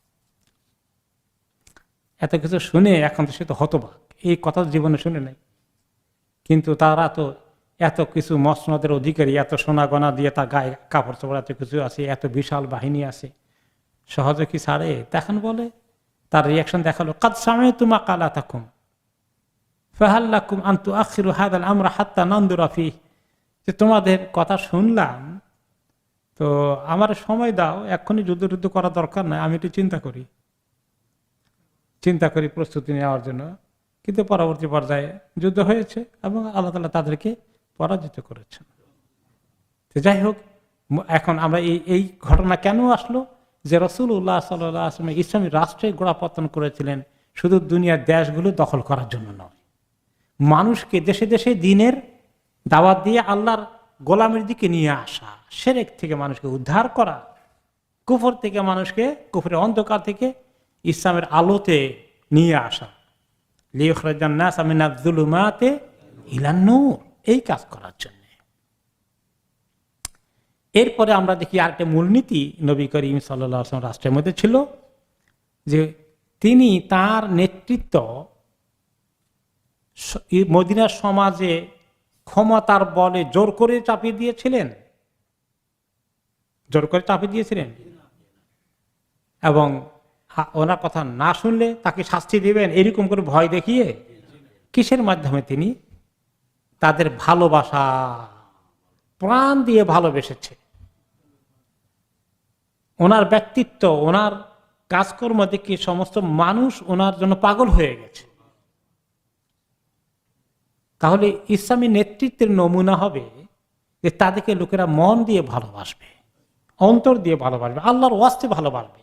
এত কিছু শুনে এখন তো সে তো হতবাক, এই কথা জীবনে শুনে নাই। কিন্তু তারা তো এত কিছু মসনদের অধিকারী, এত সোনা গনা দিয়ে তার গায়ে কাপড় চোপড় এত কিছু আছে, এত বিশাল বাহিনী আছে, সহজে কি ছাড়ে? তখন বলে, তার রিয়াকশন দেখালো, কাদ সামি'তু মা কালাতাকুম ফাহাল লাকুম আন তুআখিরু হাযাল আমরা হাত্তা নানদুরা ফীহি। যে তোমাদের কথা শুনলাম, তো আমার সময় দাও, এক্ষুনি যুদ্ধ যুদ্ধ করার দরকার নাই, আমি একটু চিন্তা করি চিন্তা করি প্রস্তুতি নেওয়ার জন্য। কিন্তু পরবর্তী পর্যায়ে যুদ্ধ হয়েছে এবং আল্লাহ তাআলা তাদেরকে পরাজিত করেছেন। তো যাই হোক, এখন আমরা এই এই ঘটনা কেন আসলো? যে রাসূলুল্লাহ সাল্লাল্লাহু আলাইহি ওয়াসাল্লাম ইসলামী রাষ্ট্রে গোড়াপত্তন করেছিলেন শুধু দুনিয়ার দেশগুলো দখল করার জন্য নয়, মানুষকে দেশে দেশে দ্বীনের দাওয়াত দিয়ে আল্লাহর গোলামের দিকে নিয়ে আসা, শিরক থেকে মানুষকে উদ্ধার করা, কুফর থেকে মানুষকে, কুফরের অন্ধকার থেকে ইসলামের আলোতে নিয়ে আসা, লিইখরাজান নাস মিনাজ যুলুমাতি ইলান নূর, এই কাজ করার জন্য। এরপরে আমরা দেখি আরেকটা মূলনীতি নবী করিম সাল্লাল্লাহু আলাইহি ওয়াসাল্লাম রাষ্ট্রের মধ্যে ছিল, যে তিনি তার নেতৃত্ব মদিনার সমাজে ক্ষমতার বলে জোর করে চাপিয়ে দিয়েছিলেন, জোর করে চাপিয়ে দিয়েছিলেন এবং ওনার কথা না শুনলে তাকে শাস্তি দিবেন এরকম করে ভয় দেখিয়ে। কিসের মাধ্যমে? তিনি তাদের ভালোবাসা, প্রাণ দিয়ে ভালোবেসেছে। ওনার ব্যক্তিত্ব, ওনার কাজকর্ম দেখে সমস্ত মানুষ ওনার জন্য পাগল হয়ে গেছে। তাহলে ইসলামী নেতৃত্বের নমুনা হবে যে তাদেরকে লোকেরা মন দিয়ে ভালোবাসবে, অন্তর দিয়ে ভালোবাসবে, আল্লাহর ওয়াস্তে ভালোবাসবে।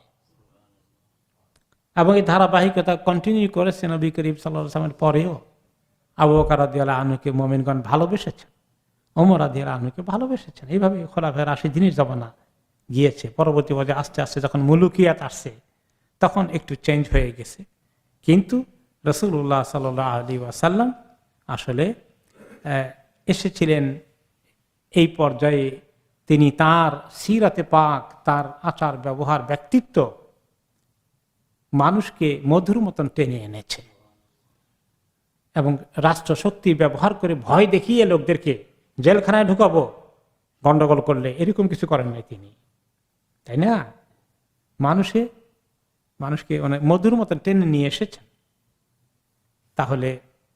এবং এই ধারাবাহিকতা কন্টিনিউ করেছে নবী করিম সাল্লাল্লাহু আলাইহি ওয়াসাল্লামের পরেও। আবু বকর রাদিয়াল্লাহু আনহুকে মুমিনগণ ভালোবেসেছেন, ওমর রাদিয়াল্লাহু আনহুকে ভালোবেসেছেন। এইভাবে খোলাফায়ে রাশিদিনের জমানা গিয়েছে। পরবর্তী পর্যায়ে আস্তে আস্তে যখন মুলুকিয়াত আসছে তখন একটু চেঞ্জ হয়ে গেছে। কিন্তু রাসূলুল্লাহ সাল্লাল্লাহু আলাইহি ওয়াসাল্লাম আসলে এসেছিলেন এই পর্যায়ে, তিনি তার সিরাতে পাক, তার আচার ব্যবহার, ব্যক্তিত্ব মানুষকে মধুর মতন টেনে এনেছে এবং রাষ্ট্র শক্তি ব্যবহার করে ভয় দেখিয়ে লোকদেরকে জেলখানায় ঢুকাবো গন্ডগোল করলে, এরকম কিছু করেন নাই তিনি, তাই না? মানুষে মানুষকে অনেক মধুর মতন টেনে নিয়ে এসেছেন। তাহলে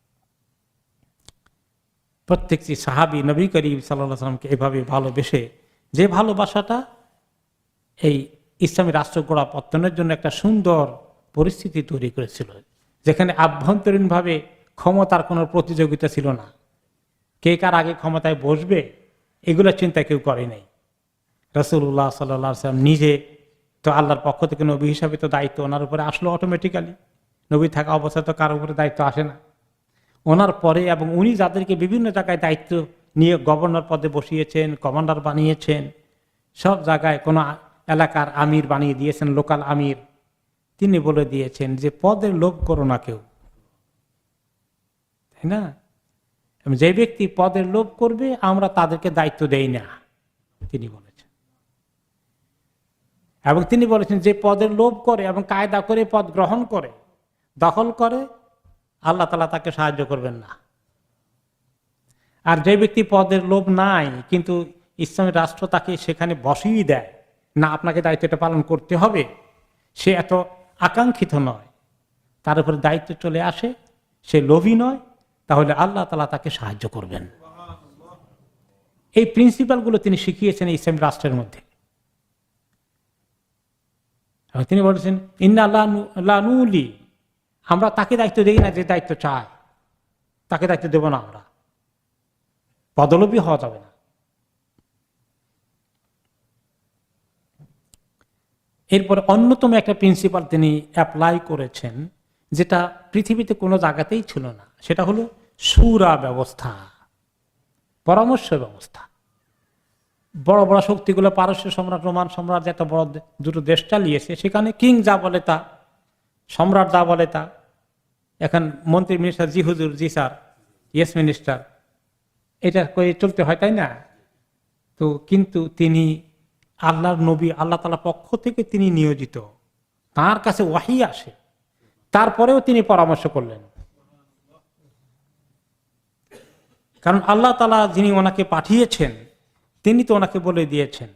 প্রত্যেকটি সাহাবী নবী করিম সাল্লাল্লাহু আলাইহি ওয়াসাল্লামকে এভাবে ভালোবেসে, যে ভালোবাসাটা এই ইসলামী রাষ্ট্র গোড়াপত্তনের জন্য একটা সুন্দর পরিস্থিতি তৈরি করেছিল, যেখানে আভ্যন্তরীণভাবে ক্ষমতার কোনো প্রতিযোগিতা ছিল না, কে কার আগে ক্ষমতায় বসবে এগুলো চিন্তা কেউ করে নাই। রাসূলুল্লাহ সাল্লাল্লাহু আলাইহি ওয়াসাল্লাম নিজে তো আল্লাহর পক্ষ থেকে নবী হিসাবে তো দায়িত্ব ওনার উপরে আসলো অটোমেটিক্যালি, নবী থাকা অবস্থায় তো কারোর উপরে দায়িত্ব আসে না। ওনার পরে এবং উনি যাদেরকে বিভিন্ন জায়গায় দায়িত্ব নিয়ে গভর্নর পদে বসিয়েছেন, কমান্ডার বানিয়েছেন, সব জায়গায় কোনো এলাকার আমির বানিয়ে দিয়েছেন, লোকাল আমির, তিনি বলে দিয়েছেন যে পদের লোভ করো না কেউ, তাই না? যে ব্যক্তি পদের লোভ করবে আমরা তাদেরকে দায়িত্ব দেই না, তিনি বলেছেন। এবং তিনি বলেছেন যে পদের লোভ করে এবং কায়দা করে পদ গ্রহণ করে, দখল করে, আল্লাহ তাআলা তাকে সাহায্য করবেন না। আর যে ব্যক্তি পদের লোভ নাই কিন্তু ইসলামী রাষ্ট্র তাকে সেখানে বসিয়ে দেয়, না আপনাকে দায়িত্বটা পালন করতে হবে, সে এত আকাঙ্ক্ষিত নয়, তার উপরে দায়িত্ব চলে আসে, সে লোভী নয়, তাহলে আল্লাহ তাআলা তাকে সাহায্য করবেন। এই প্রিন্সিপালগুলো তিনি শিখিয়েছেন ইসলামী রাষ্ট্রের মধ্যে। তিনি বলেছেন ইন্না লা নুলি, আমরা তাকে দায়িত্ব দেই না যে দায়িত্ব চায়, তাকে দায়িত্ব দেব না আমরা। পদলোভী হওয়া যাবে না। এরপর অন্যতম একটা প্রিন্সিপাল তিনি অ্যাপ্লাই করেছেন, যেটা পৃথিবীতে কোনো জায়গাতেই ছিল না, সেটা হলো শুরা ব্যবস্থা, পরামর্শ ব্যবস্থা। বড় বড় শক্তিগুলো, পারস্য সম্রাট, রোমান সম্রাট, যে একটা বড় দুটো দেশ চালিয়েছে, সেখানে কিং যা বলে তা, সম্রাট যা বলে তা। এখন মন্ত্রী মিনিস্টার জি হুজুর, জি স্যার, ইয়েস মিনিস্টার, এটা করে চলতে হয়, তাই না? তো কিন্তু তিনি আল্লাহর নবী, আল্লাহ তাআলার পক্ষ থেকে তিনি নিয়োজিত, তার কাছে ওয়াহি আসে, তারপরেও তিনি পরামর্শ করলেন। কারণ আল্লাহ তাআলা যিনি ওনাকে পাঠিয়েছেন, তিনি তো ওনাকে বলে দিয়েছেন।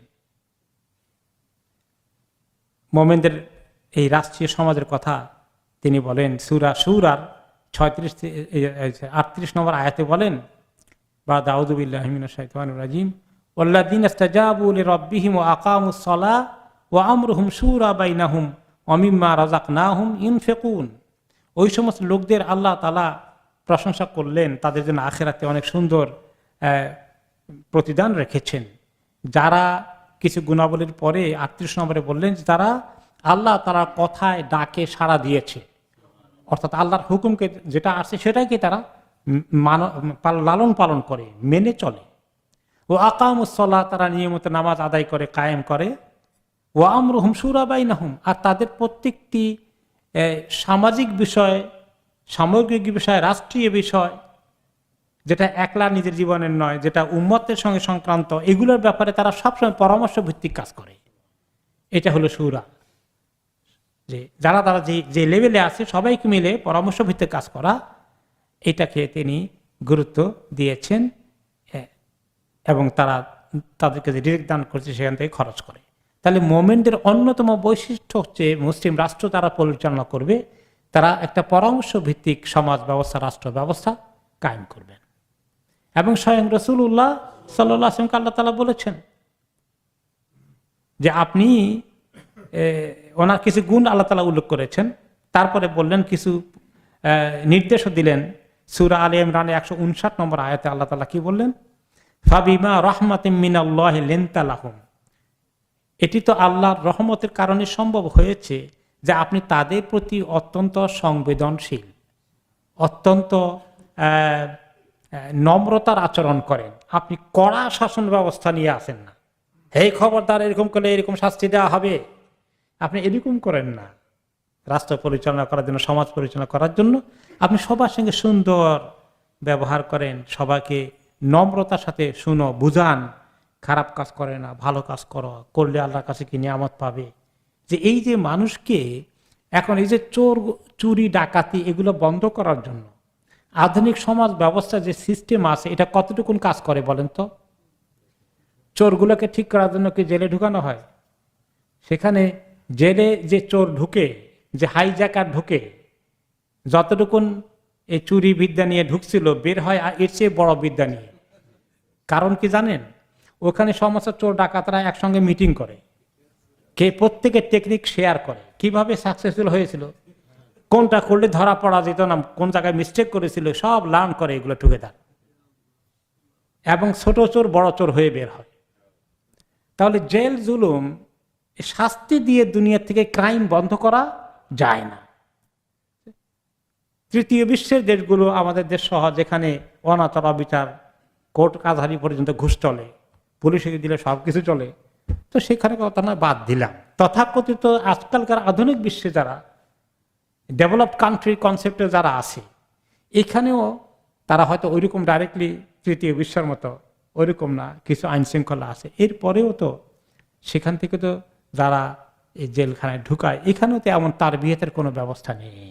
মোমেনদের এই রাষ্ট্রীয় সমাজের কথা তিনি বলেন সূরা সূরার ছয়ত্রিশ আটত্রিশ নম্বর আয়াতে বলেন, বা আউযু বিল্লাহি মিনাশ শাইতানির রাজিম, ওয়াল্লাযীনা ইসতাজাবু লিরাব্বিহিম ওয়া আকামুস সালাহ ওয়া আমরুহুম শুরা বাইনাহুম ওয়া মিম্মা রাযাকনাহুম ইউনফিকুন। ওই সমস্ত লোকদের আল্লাহ তাআলা প্রশংসা করলেন, তাদের জন্য আখিরাতে অনেক সুন্দর প্রতিদান রেখেছেন, যারা কিছু গুণাবলীর পরে আটত্রিশ নম্বরে বললেন যে তারা আল্লাহ তাআলার কথায় ডাকে সাড়া দিয়েছে, অর্থাৎ আল্লাহর হুকুমকে যেটা আসছে সেটাকে তারা লালন পালন করে, মেনে চলে। ও আকামুস সালাহ, তারা নিয়মিত নামাজ আদায় করে, কায়েম করে। ও আমরুহুম শুরা বাইনাহুম, আর তাদের প্রত্যেকটি সামাজিক বিষয়, সামগ্রিক বিষয়, রাষ্ট্রীয় বিষয়, যেটা একলা নিজের জীবনের নয়, যেটা উম্মতের সঙ্গে সংক্রান্ত, এগুলোর ব্যাপারে তারা সবসময় পরামর্শ ভিত্তিক কাজ করে। এটা হলো শুরা, যে যারা তারা যে যে লেভেলে আছে সবাইকে মিলে পরামর্শ ভিত্তিক কাজ করা, এটাকে তিনি গুরুত্ব দিয়েছেন। এবং তারা তাদেরকে যে ডিরেক্ট দান করছে সেখান থেকে খরচ করে। তাহলে মোমেনদের অন্যতম বৈশিষ্ট্য হচ্ছে, মুসলিম রাষ্ট্র তারা পরিচালনা করবে, তারা একটা পরামর্শ ভিত্তিক সমাজ ব্যবস্থা, রাষ্ট্র ব্যবস্থা কায়েম করবেন। এবং স্বয়ং রাসূলুল্লাহ সাল্লাল্লাহু আলাইহি ওয়াসাল্লামকে আল্লাহ তাআলা বলেছেন যে আপনি, ওনার কিছু গুণ আল্লাহ তাআলা উল্লেখ করেছেন, তারপরে বললেন কিছু নির্দেশও দিলেন। সূরা আলে ইমরানের একশো উনষাট নম্বর আয়াতে আল্লাহ তাআলা কি বললেন? ফাবিমা রাহমাতিম মিনাল্লাহি লিনতা লাহুম, এটি তো আল্লাহর রহমতের কারণে সম্ভব হয়েছে যে আপনি তাদের প্রতি অত্যন্ত সংবেদনশীল, অত্যন্ত নম্রতার আচরণ করেন। আপনি কড়া শাসন ব্যবস্থা নিয়ে আসেন না, এই খবরদার এরকম করলে এরকম শাস্তি দেওয়া হবে, আপনি এরকম করেন না। রাষ্ট্র পরিচালনা করার জন্য, সমাজ পরিচালনা করার জন্য আপনি সবার সঙ্গে সুন্দর ব্যবহার করেন, সবাইকে নম্রতার সাথে শুনো, বুঝান, খারাপ কাজ করে না, ভালো কাজ করো, করলে আল্লাহর কাছে কি নিয়ামত পাবে। যে এই যে মানুষকে এখন এই যে চোর, চুরি, ডাকাতি, এগুলো বন্ধ করার জন্য আধুনিক সমাজ ব্যবস্থা যে সিস্টেম আছে, এটা কতটুকুন কাজ করে বলেন তো? চোরগুলোকে ঠিক করার জন্য কি জেলে ঢুকানো হয়? সেখানে জেলে যে চোর ঢুকে, যে হাইজ্যাকার ঢুকে, যতটুকুন এই চুরি বিদ্যা নিয়ে ঢুকছিল, বের হয় এর চেয়ে বড় বিদ্যা নিয়ে। কারণ কি জানেন? ওখানে সমস্ত চোর ডাকাতরা একসঙ্গে মিটিং করে, কে প্রত্যেকের টেকনিক শেয়ার করে, কিভাবে সাকসেসফুল হয়েছিল, কোনটা করলে ধরা পড়া যেত না, কোন জায়গায় মিস্টেক করেছিল, সব লার্ন করে এগুলো টুগেদার। এবং ছোট চোর বড় চোর হয়ে বের হয়। তাহলে জেল জুলুম, শাস্তি দিয়ে দুনিয়া থেকে ক্রাইম বন্ধ করা যায় না। তৃতীয় বিশ্বের দেশগুলো, আমাদের দেশ সহ, যেখানে অনাচার বিচার, কোর্ট কাছারি পর্যন্ত ঘুষ চলে, পুলিশে দিলে সব কিছু চলে, তো সেখানে কথা না বাদ দিলাম। তথাকথিত আজকালকার আধুনিক বিশ্বে যারা ডেভেলপড কান্ট্রি কনসেপ্টে যারা আছে, এখানেও তারা হয়তো ওইরকম ডাইরেক্টলি তৃতীয় বিশ্বের মতো ওইরকম না, কিছু আইন শৃঙ্খলা আছে। এরপরেও তো সেখান থেকে তো যারা এই জেলখানায় ঢুকায়, এখানেও তো এমন তার বিয়েতের কোনো ব্যবস্থা নেই।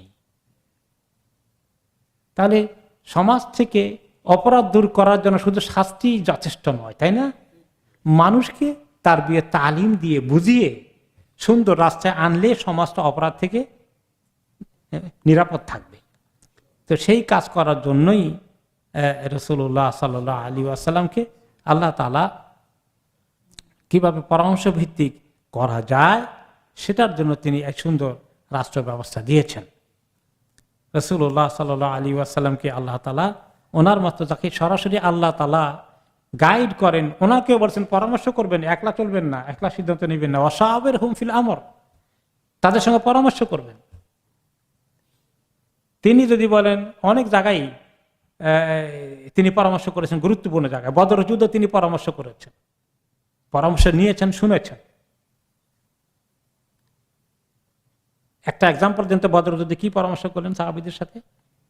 তাহলে সমাজ থেকে অপরাধ দূর করার জন্য শুধু শাস্তি যথেষ্ট নয়, তাই না? মানুষকে তার বিয়ে তালিম দিয়ে, বুঝিয়ে সুন্দর রাস্তায় আনলে সমাজটা অপরাধ থেকে নিরাপদ থাকবে। তো সেই কাজ করার জন্যই রাসূলুল্লাহ সাল্লাল্লাহু আলাইহি ওয়াসাল্লামকে আল্লাহ তাআলা কিভাবে পরামর্শ ভিত্তিক করা যায় সেটার জন্য তিনি এক সুন্দর রাষ্ট্র ব্যবস্থা দিয়েছেন। রাসূলুল্লাহ সাল্লাল্লাহু আলাইহি ওয়াসাল্লামকে আল্লাহ তাআলা ওনার মতো, যাকে সরাসরি আল্লাহ তাআলা গাইড করেন, ওনাকেও বলছেন পরামর্শ করবেন, একলা চলবেন না, একলা সিদ্ধান্ত নেবেন না। ওয়াসাবির হুম ফিল আমর, তাদের সঙ্গে পরামর্শ করবেন। তিনি যদি বলেন, অনেক জায়গায় তিনি পরামর্শ করেছেন, গুরুত্বপূর্ণ জায়গায় বদর যুদ্ধ তিনি পরামর্শ করেছেন, পরামর্শ নিয়েছেন, শুনেছেন। একটা এক্সাম্পল দেন তো, বদর যুদ্ধে কি পরামর্শ করলেন সাহাবীদের সাথে?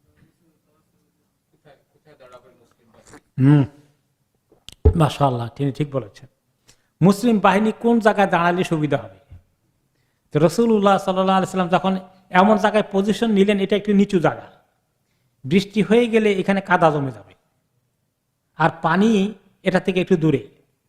হম মাশাআল্লাহ, তিনি ঠিক বলেছেন। মুসলিম বাহিনী কোন জায়গায় দাঁড়ালে সুবিধা হবে। তো রাসূলুল্লাহ সাল্লাল্লাহু আলাইহি ওয়াসাল্লাম যখন এমন জায়গায় পজিশন নিলেন, এটা একটু নিচু জায়গা, বৃষ্টি হয়ে গেলে এখানে কাদা জমে যাবে, আর পানি এটা থেকে একটু দূরে।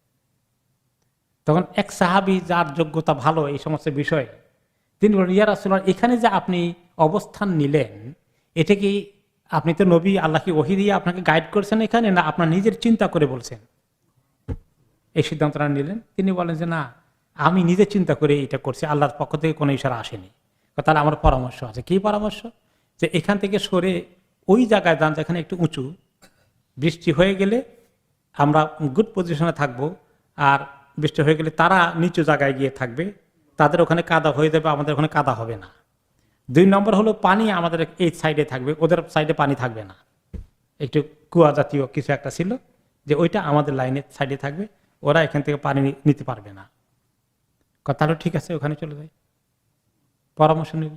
তখন এক সাহাবী যার যোগ্যতা ভালো এই সমস্ত বিষয়ে, তিনি বলেন, ইয়া রাসূলুল্লাহ, এখানে যে আপনি অবস্থান নিলেন, এটা কি আপনি তো নবী, আল্লাহ কি ওহী দিয়ে আপনাকে গাইড করছেন এখানে, না আপনার নিজের চিন্তা করে বলছেন এই সিদ্ধান্তটা নিলেন? তিনি বলেন যে না, আমি নিজে চিন্তা করে এটা করছি, আল্লাহর পক্ষ থেকে কোনো ইশারা আসেনি। তাহলে আমার পরামর্শ আছে। কি পরামর্শ? যে এখান থেকে সরে ওই জায়গায় যান যেখানে একটু উঁচু, বৃষ্টি হয়ে গেলে আমরা গুড পজিশনে থাকবো, আর বৃষ্টি হয়ে গেলে তারা নিচু জায়গায় গিয়ে থাকবে, তাদের ওখানে কাদা হয়ে যাবে, আমাদের ওখানে কাদা হবে না। দুই নম্বর হলো পানি আমাদের এই সাইডে থাকবে, ওদের সাইডে পানি থাকবে না। একটু কুয়া জাতীয় কিছু একটা ছিল, যে ওইটা আমাদের লাইনের সাইডে থাকবে, ওরা এখান থেকে পানি নিতে পারবে না। কথা হলো ঠিক আছে, ওখানে চলে যায়, পরামর্শ নেব।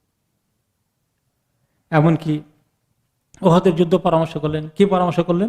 এমনকি ওহদের যুদ্ধ পরামর্শ করলেন। কি পরামর্শ করলেন?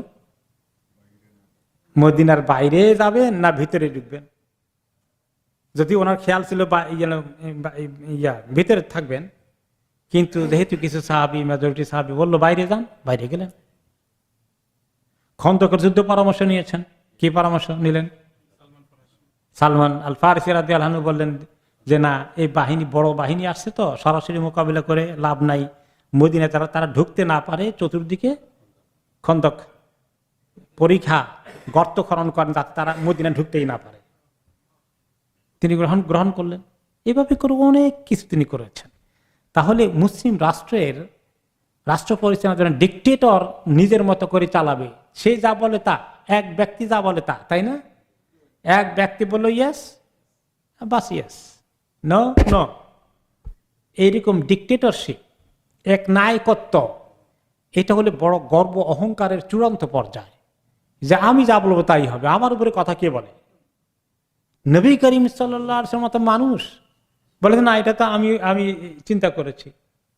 মদিনার বাইরে যাবেন না ভিতরে ঢুকবেন? যদি ওনার খেয়াল ছিল ইয়া ভিতরে থাকবেন, কিন্তু যেহেতু কিছু সাহাবী, মেজরিটি সাহাবী বললো বাইরে যান, বাইরে গেলেন। খন্দকের যুদ্ধ পরামর্শ নিয়েছেন। কি পরামর্শ নিলেন? সালমান আল ফারিসি রাদিয়াল্লাহু আনহু বললেন যে না, এই বাহিনী বড় বাহিনী আসছে, তো সরাসরি মোকাবিলা করে লাভ নাই, মদিনায় তারা তারা ঢুকতে না পারে, চতুর্দিকে খন্দক পরীক্ষা গর্ত খনন করেন, যাতে তারা মদিনায় ঢুকতেই না পারে। তিনি গ্রহণ গ্রহণ করলেন। এভাবে করে অনেক কিছু তিনি করেছেন। তাহলে মুসলিম রাষ্ট্রের রাষ্ট্র পরিচালনার জন্য ডিকটেটর নিজের মতো করে চালাবে, সে যা বলে তা, এক ব্যক্তি যা বলে তা, তাই না? এক ব্যক্তি বলল ইয়েস, বাস ইয়েস, নো নো। এইরকম ডিকটেটরশিপ, এক নায়কত্ব, এটা হলে বড় গর্ব অহংকারের চূড়ান্ত পর্যায়, যে আমি যা বলবো তাই হবে, আমার উপরে কথা কে বলে? নবী করিম সাল্লাল্লাহু আলাইহি ওয়াসাল্লাম মতো মানুষ বলে না, এটা তো আমি আমি চিন্তা করেছি।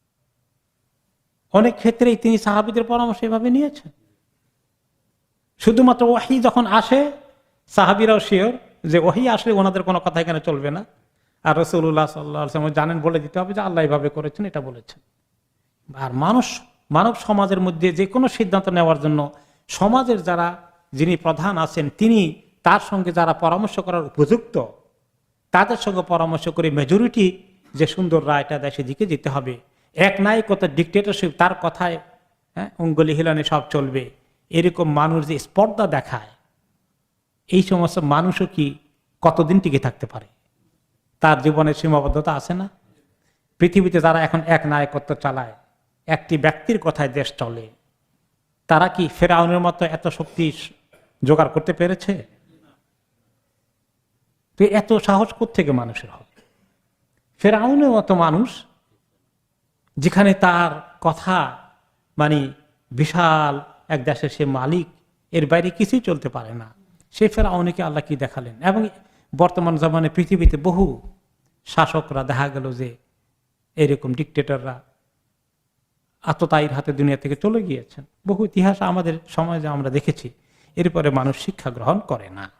অনেক ক্ষেত্রেই তিনি সাহাবীদের পরামর্শ এভাবে নিয়েছেন। শুধুমাত্র ওহী যখন আসে, সাহাবীরাও শিওর যে ওহী আসলে ওনাদের কোনো কথা এখানে চলবে না, আর রাসূলুল্লাহ সাল্লাল্লাহু আলাইহি ওয়াসাল্লাম জানেন, বলে দিতে হবে যে আল্লাহ এইভাবে করেছেন, এটা বলেছেন। আর মানুষ মানব সমাজের মধ্যে যে কোনো সিদ্ধান্ত নেওয়ার জন্য সমাজের যারা যিনি প্রধান আছেন, তিনি তার সঙ্গে যারা পরামর্শ করার উপযুক্ত, তাদের সঙ্গে পরামর্শ করে মেজরিটি যে সুন্দর রায়টা দেয় সেদিকে যেতে হবে। এক নাই কত ডিকটেটরশিপ, তার কথায় হ্যাঁ অঙ্গুলি হিলানে সব চলবে, এরকম মানুষ যে স্পর্ধা দেখায়, এই সমস্ত মানুষও কি কতদিন টিকে থাকতে পারে? তার জীবনের সীমাবদ্ধতা আছে না? পৃথিবীতে যারা এখন এক নায়কত্ব চালায়, একটি ব্যক্তির কথায় দেশ চলে, তারা কি ফেরাউনের মতো এত শক্তি জোগাড় করতে পেরেছে? তো এত সাহস কোত্থেকে মানুষের হবে? ফেরাউনের মতো মানুষ, যেখানে তার কথা মানে বিশাল এক দেশের সে মালিক, এর বাইরে কিছুই চলতে পারে না, সে ফেরাউনকে আল্লাহ কি দেখালেন। এবং বর্তমান জামানে পৃথিবীতে বহু শাসকরা দেখা গেল যে এরকম ডিকটেটররা আততায়ীর হাতে দুনিয়া থেকে চলে গিয়েছেন। বহু ইতিহাস আমাদের সমাজে আমরা দেখেছি। এরপরে মানুষ শিক্ষা গ্রহণ করে না।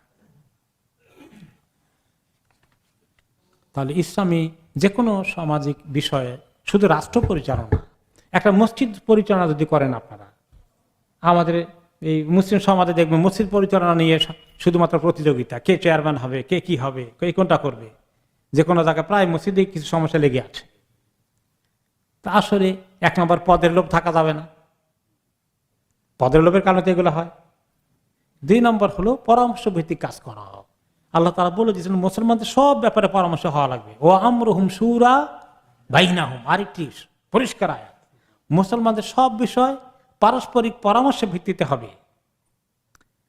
তাহলে ইসলামী যে কোনো সামাজিক বিষয়ে, শুধু রাষ্ট্র পরিচালনা, একটা মসজিদ পরিচালনা যদি করেন আপনারা, আমাদের এই মুসলিম সমাজে দেখবেন মসজিদ পরিচালনা নিয়ে শুধুমাত্র প্রতিযোগিতা, কে চেয়ারম্যান হবে, কে কি হবে, কে কোনটা করবে। যে কোনো জায়গায় প্রায় মসজিদে কিছু সমস্যা লেগে আছে। তা আসলে এক নম্বর পদের লোভ থাকা যাবে না, পদের লোভের কারণে তো এগুলো হয়। দুই নম্বর হলো পরামর্শ ভিত্তিক কাজ করা। আল্লাহ তাআলা বলে দিয়েছেন মুসলমানদের সব ব্যাপারে পরামর্শ হওয়া লাগবে। ও আমরুহুম শুরা বাইনাহুম, আরেকটি পরিষ্কার আয়াত। মুসলমানদের সব বিষয় পারস্পরিক পরামর্শ ভিত্তিতে হবে।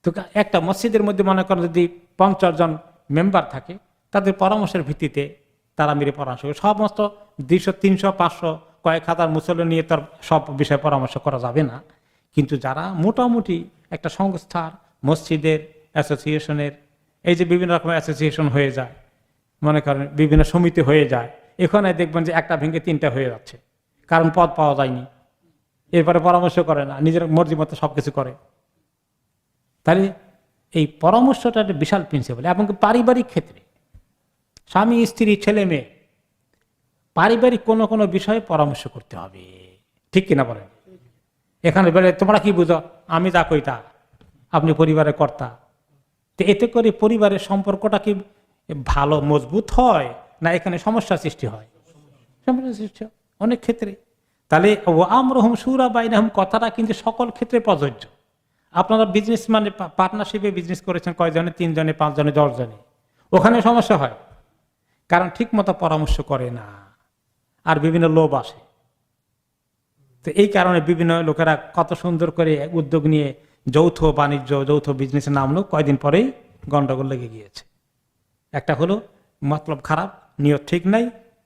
তো একটা মসজিদের মধ্যে মনে করেন যদি পঞ্চাশ জন মেম্বার থাকে, তাদের পরামর্শের ভিত্তিতে তারা মিলে পরামর্শ করে। সমস্ত দুইশো তিনশো পাঁচশো কয়েক হাজার মুসল্লি নিয়ে তার সব বিষয়ে পরামর্শ করা যাবে না, কিন্তু যারা মোটামুটি একটা সংস্থার, মসজিদের, অ্যাসোসিয়েশনের, এই যে বিভিন্ন রকমের অ্যাসোসিয়েশন হয়ে যায়, মনে করেন বিভিন্ন সমিতি হয়ে যায়, এখানে দেখবেন যে একটা ভেঙে তিনটা হয়ে যাচ্ছে, কারণ পদ পাওয়া যায়নি। এরপরে পরামর্শ করে না, নিজের মর্জি মতো সবকিছু করে। তাহলে এই পরামর্শটা একটা বিশাল প্রিন্সিপাল। এবং পারিবারিক ক্ষেত্রে স্বামী স্ত্রী ছেলে মেয়ে পারিবারিক কোনো কোনো বিষয়ে পরামর্শ করতে হবে, ঠিক কিনা বলেন? এখানে বলে তোমরা কি বুঝো, আমি যা কই তা, আপনি পরিবারের কর্তা। তো এতে করে পরিবারের সম্পর্কটা কি ভালো মজবুত হয়, না এখানে সমস্যা সৃষ্টি হয়? সমস্যা সৃষ্টি হয় অনেক ক্ষেত্রে। তাহলে ও আমরহুম শুরা বাইনাহুম কথাটা কিন্তু সকল ক্ষেত্রে প্রযোজ্য। আপনারা বিজনেস মানে পার্টনারশিপে বিজনেস করেছেন কয়জনে, তিনজনে, পাঁচজনে, দশজনে, ওখানে সমস্যা হয়, কারণ ঠিক মতো পরামর্শ করে না, আর বিভিন্ন লোভ আসে। তো এই কারণে বিভিন্ন লোকেরা কত সুন্দর করে উদ্যোগ নিয়ে যৌথ বাণিজ্য, যৌথ বিজনেসে নামলো, কয়দিন পরেই গন্ডগোল লেগে গিয়েছে। একটা হলো মতলব খারাপ, নিয়ত ঠিক নাই,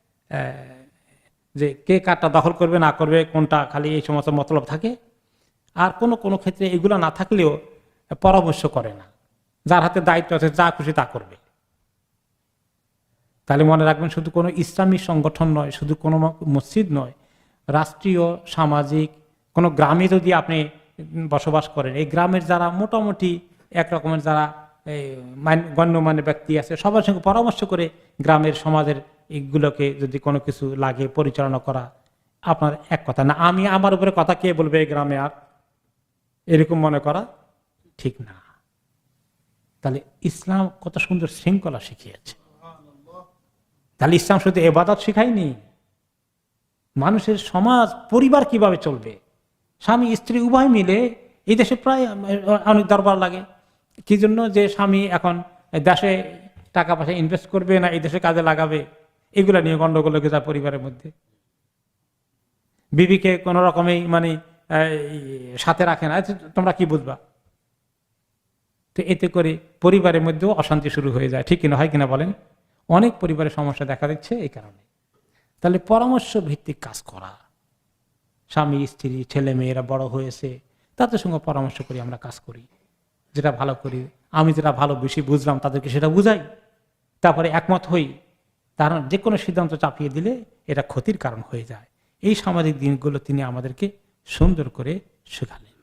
যে কে কারটা দখল করবে না করবে কোনটা, খালি এই সমস্ত মতলব থাকে। আর কোনো কোনো ক্ষেত্রে এগুলো না থাকলেও পরামর্শ করে না, যার হাতে দায়িত্ব আছে যা খুশি তা করবে। তাহলে মনে রাখবেন, শুধু কোনো ইসলামী সংগঠন নয়, শুধু কোনো মসজিদ নয়, রাষ্ট্রীয় সামাজিক কোনো গ্রামে যদি আপনি বসবাস করেন, এই গ্রামের যারা মোটামুটি একরকমের যারা গণ্যমান্য ব্যক্তি আছে, সবার সঙ্গে পরামর্শ করে গ্রামের সমাজের এইগুলোকে যদি কোনো কিছু লাগে পরিচালনা করা আপনার এক কথা না। আমি আমার উপরে কথা কে বলবে এই গ্রামে, আর এরকম মনে করা ঠিক না। তাহলে ইসলাম কত সুন্দর শৃঙ্খলা শিখিয়েছে। তাহলে ইসলাম শুধু ইবাদত শিখায়নি, মানুষের সমাজ পরিবার কিভাবে চলবে, স্বামী স্ত্রী উভয় মিলে। এই দেশে প্রায় অনেক দরবার লাগে কি জন্য, যে স্বামী এখন দেশে টাকা পয়সা ইনভেস্ট করবে না এই দেশে কাজে লাগাবে, এগুলা নিয়ে গন্ডগোল লেগে যায় পরিবারের মধ্যে। বিবিকে কোন রকমেই মানে সাথে রাখে না, তোমরা কি বুঝবা। তো এতে করে পরিবারের মধ্যেও অশান্তি শুরু হয়ে যায়, ঠিক কিনা, হয় কিনা বলেন? অনেক পরিবারের সমস্যা দেখা দিচ্ছে এই কারণে। তাহলে পরামর্শ ভিত্তিক কাজ করা, স্বামী স্ত্রী ছেলে মেয়েরা বড় হয়েছে, তাদের সঙ্গে পরামর্শ করি, আমরা কাজ করি, যেটা ভালো করি, আমি যেটা ভালো বেশি বুঝলাম তাদেরকে সেটা বুঝাই, তারপরে একমত হই। তার যে কোনো সিদ্ধান্ত চাপিয়ে দিলে এটা ক্ষতির কারণ হয়ে যায়। এই সামাজিক দিনগুলো তিনি আমাদেরকে সুন্দর করে শেখালেন।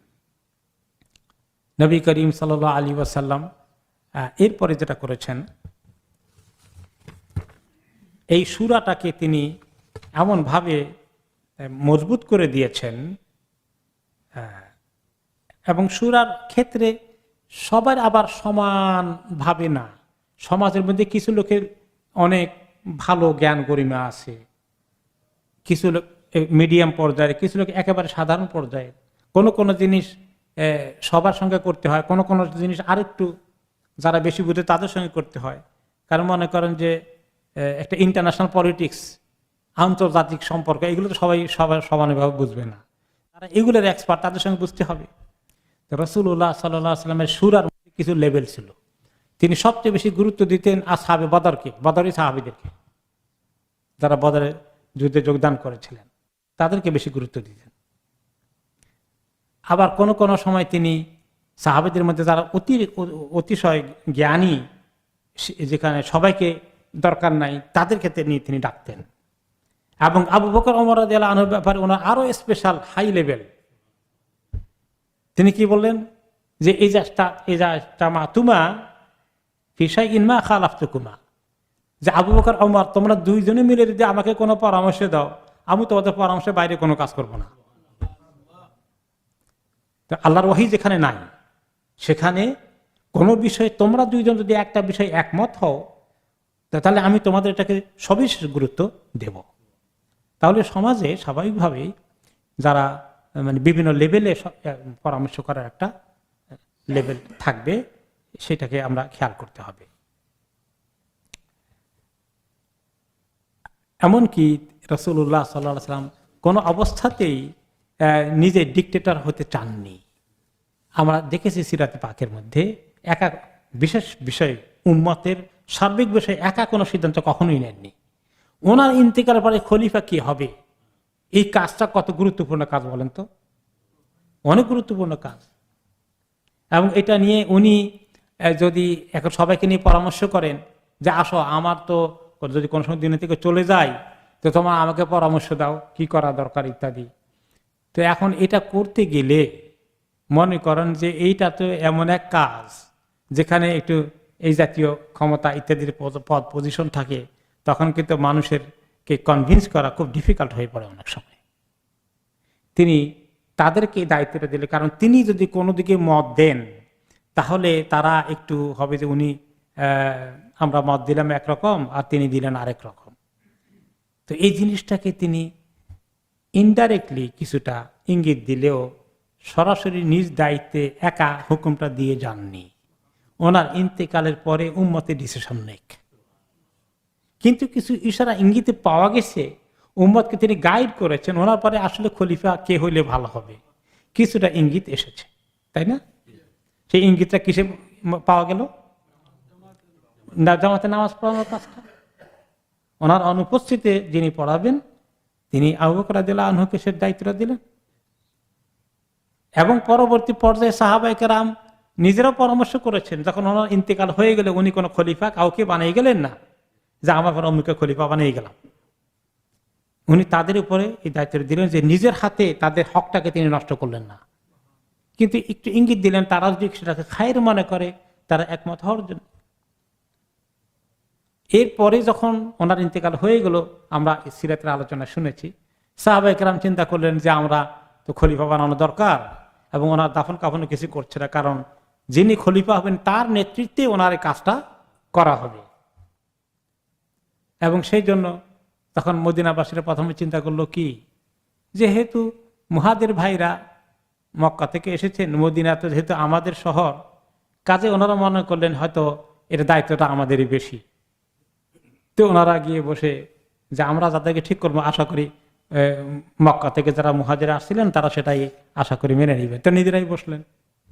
নবী করিম সাল্লাল্লাহু আলাইহি ওয়াসাল্লাম এরপরে যেটা করেছেন, এই সূরাটাকে তিনি এমনভাবে মজবুত করে দিয়েছেন, এবং সূরার ক্ষেত্রে সবার আবার সমান ভাবে না। সমাজের মধ্যে কিছু লোকের অনেক ভালো জ্ঞান গরিমা আছে, কিছু লোক মিডিয়াম পর্যায়ে, কিছু লোক একেবারে সাধারণ পর্যায়ে। কোনো কোনো জিনিস সবার সঙ্গে করতে হয়, কোনো কোনো জিনিস আরেকটু যারা বেশি বুঝে তাদের সঙ্গে করতে হয়। কারণ মনে করেন যে একটা ইন্টারন্যাশনাল পলিটিক্স, আন্তর্জাতিক সম্পর্ক, এগুলো তো সবাই সবাই সমানভাবে বুঝবে না, তারা এগুলোর এক্সপার্ট, তাদের সঙ্গে বুঝতে হবে। রাসূলুল্লাহ সাল্লাল্লাহু আলাইহি ওয়াসাল্লামের সূরার মধ্যে কিছু লেভেল ছিল। তিনি সবচেয়ে বেশি গুরুত্ব দিতেন আসহাবে বদরকে, বদরি সাহাবীদেরকে, যারা বদরের যুদ্ধে যোগদান করেছিলেন, তাদেরকে বেশি গুরুত্ব দিতেন। আবার কোন কোন সময় তিনি সাহাবীদের মধ্যে যারা অতি অতিশয় জ্ঞানী, যেখানে সবাইকে দরকার নাই, তাদের ক্ষেত্রে নিয়ে তিনি ডাকতেন। এবং আবু বকর ওমর রাদিয়াল্লাহু আনহুর ব্যাপারে ওনার আরো স্পেশাল হাই লেভেল। তিনি কি বললেন যে এই যাটা এই যাটা মা তুমা ফিশাই ইনমা খালাফতুকুমা, যে আবু বকর ওমর তোমরা দুইজনে মিলে যদি আমাকে কোনো পরামর্শ দাও, আমি তোমাদের পরামর্শের বাইরে কোনো কাজ করব না। তো আল্লাহর ওহী যেখানে নাই, সেখানে কোনো বিষয়ে তোমরা দুইজন যদি একটা বিষয়ে একমত হও, তাহলে আমি তোমাদের এটাকে সবিশেষ গুরুত্ব দেব। তাহলে সমাজে স্বাভাবিকভাবেই যারা মানে বিভিন্ন লেভেলে পরামর্শ করার একটা লেভেল থাকবে, সেটাকে আমরা খেয়াল করতে হবে। এমনকি রাসূলুল্লাহ সাল্লাল্লাহু আলাইহি ওয়াসাল্লাম কোনো অবস্থাতেই নিজে ডিক্টেটর হতে চাননি। আমরা দেখেছি সিরাতে পাকের মধ্যে একা বিশেষ বিষয় উম্মতের সার্বিক বিষয়ে একা কোনো সিদ্ধান্ত কখনোই নেননি। ওনার ইন্তেকালের পরে খলিফা কি হবে, এই কাজটা কত গুরুত্বপূর্ণ কাজ বলেন তো, অনেক গুরুত্বপূর্ণ কাজ। এবং এটা নিয়ে উনি যদি এখন সবাইকে নিয়ে পরামর্শ করেন যে আসো আমার তো যদি কোনো সময় দিনের থেকে চলে যায় তো তোমার আমাকে পরামর্শ দাও কি করা দরকার ইত্যাদি। তো এখন এটা করতে গেলে মনে করেন যে এইটা তো এমন এক কাজ যেখানে একটু এই জাতীয় ক্ষমতা ইত্যাদির পদ পজিশন থাকে, তখন কিন্তু মানুষের কে কনভিন্স করা খুব ডিফিকাল্ট হয়ে পড়ে অনেক সময়। তিনি তাদেরকে দায়িত্বটা দিলে, কারণ তিনি যদি কোনো দিকে মত দেন তাহলে তারা একটু হবে যে উনি আমরা মত দিলাম একরকম আর তিনি দিলেন আরেক রকম। তো এই জিনিসটাকে তিনি ইনডাইরেক্টলি কিছুটা ইঙ্গিত দিলেও সরাসরি নিজ দায়িত্বে একা হুকুমটা দিয়ে যাননি। ওনার ইন্তেকালের পরে উম্মতে ডিসিশন নেক, কিন্তু কিছু ইশারা ইঙ্গিতে পাওয়া গেছে উম্মতকে তিনি গাইড করেছেন ওনার পরে আসলে খলিফা কে হইলে ভালো হবে, কিছুটা ইঙ্গিত এসেছে, তাই না? সেই ইঙ্গিতটা কিসে পাওয়া গেল? জামাতে নামাজ পড়ানোর কাজটা ওনার অনুপস্থিতিতে যিনি পড়াবেন তিনি আবু বকর রাদিয়াল্লাহু আনহুকে সে দায়িত্বটা দিলেন। এবং পরবর্তী পর্যায়ে সাহাবায়ে কেরাম নিজেরাও পরামর্শ করেছেন, যখন ওনার ইন্তেকাল হয়ে গেলে উনি কোনো খলিফা কাউকে বানিয়ে গেলেন না যে আমার পর অমুকে খলিফা বানিয়ে গেলাম। উনি তাদের উপরে এই দায়িত্ব দিলেন যে নিজের হাতে তাদের হকটাকে তিনি নষ্ট করলেন না, কিন্তু একটু ইঙ্গিত দিলেন তারা যদি সেটাকে খায়ের মনে করে তারা একমত হওয়ার জন্য। এরপরে যখন ওনার ইন্তেকাল হয়ে গেল, আমরা সিরাতের আলোচনা শুনেছি, সাহাবায়ে কেরাম চিন্তা করলেন যে আমরা তো খলিফা বানানো দরকার, এবং ওনার দাফন কাফনও কিছু করছে না, কারণ যিনি খলিফা হবেন তার নেতৃত্বে ওনার এই কাজটা করা হবে। এবং সেই জন্য তখন মদিনাবাসীরা প্রথমে চিন্তা করলো কি, যেহেতু মুহাজির ভাইরা মক্কা থেকে এসেছেন, মদিনা তো যেহেতু আমাদের শহর, কাজে ওনারা মনে করলেন হয়তো এর দায়িত্বটা আমাদেরই বেশি। তো ওনারা গিয়ে বসে যে আমরা যাদেরকে ঠিক করবো আশা করি মক্কা থেকে যারা মুহাজির আসছিলেন তারা সেটাই আশা করি মেনে নিবে, তো নিজেরাই বসলেন।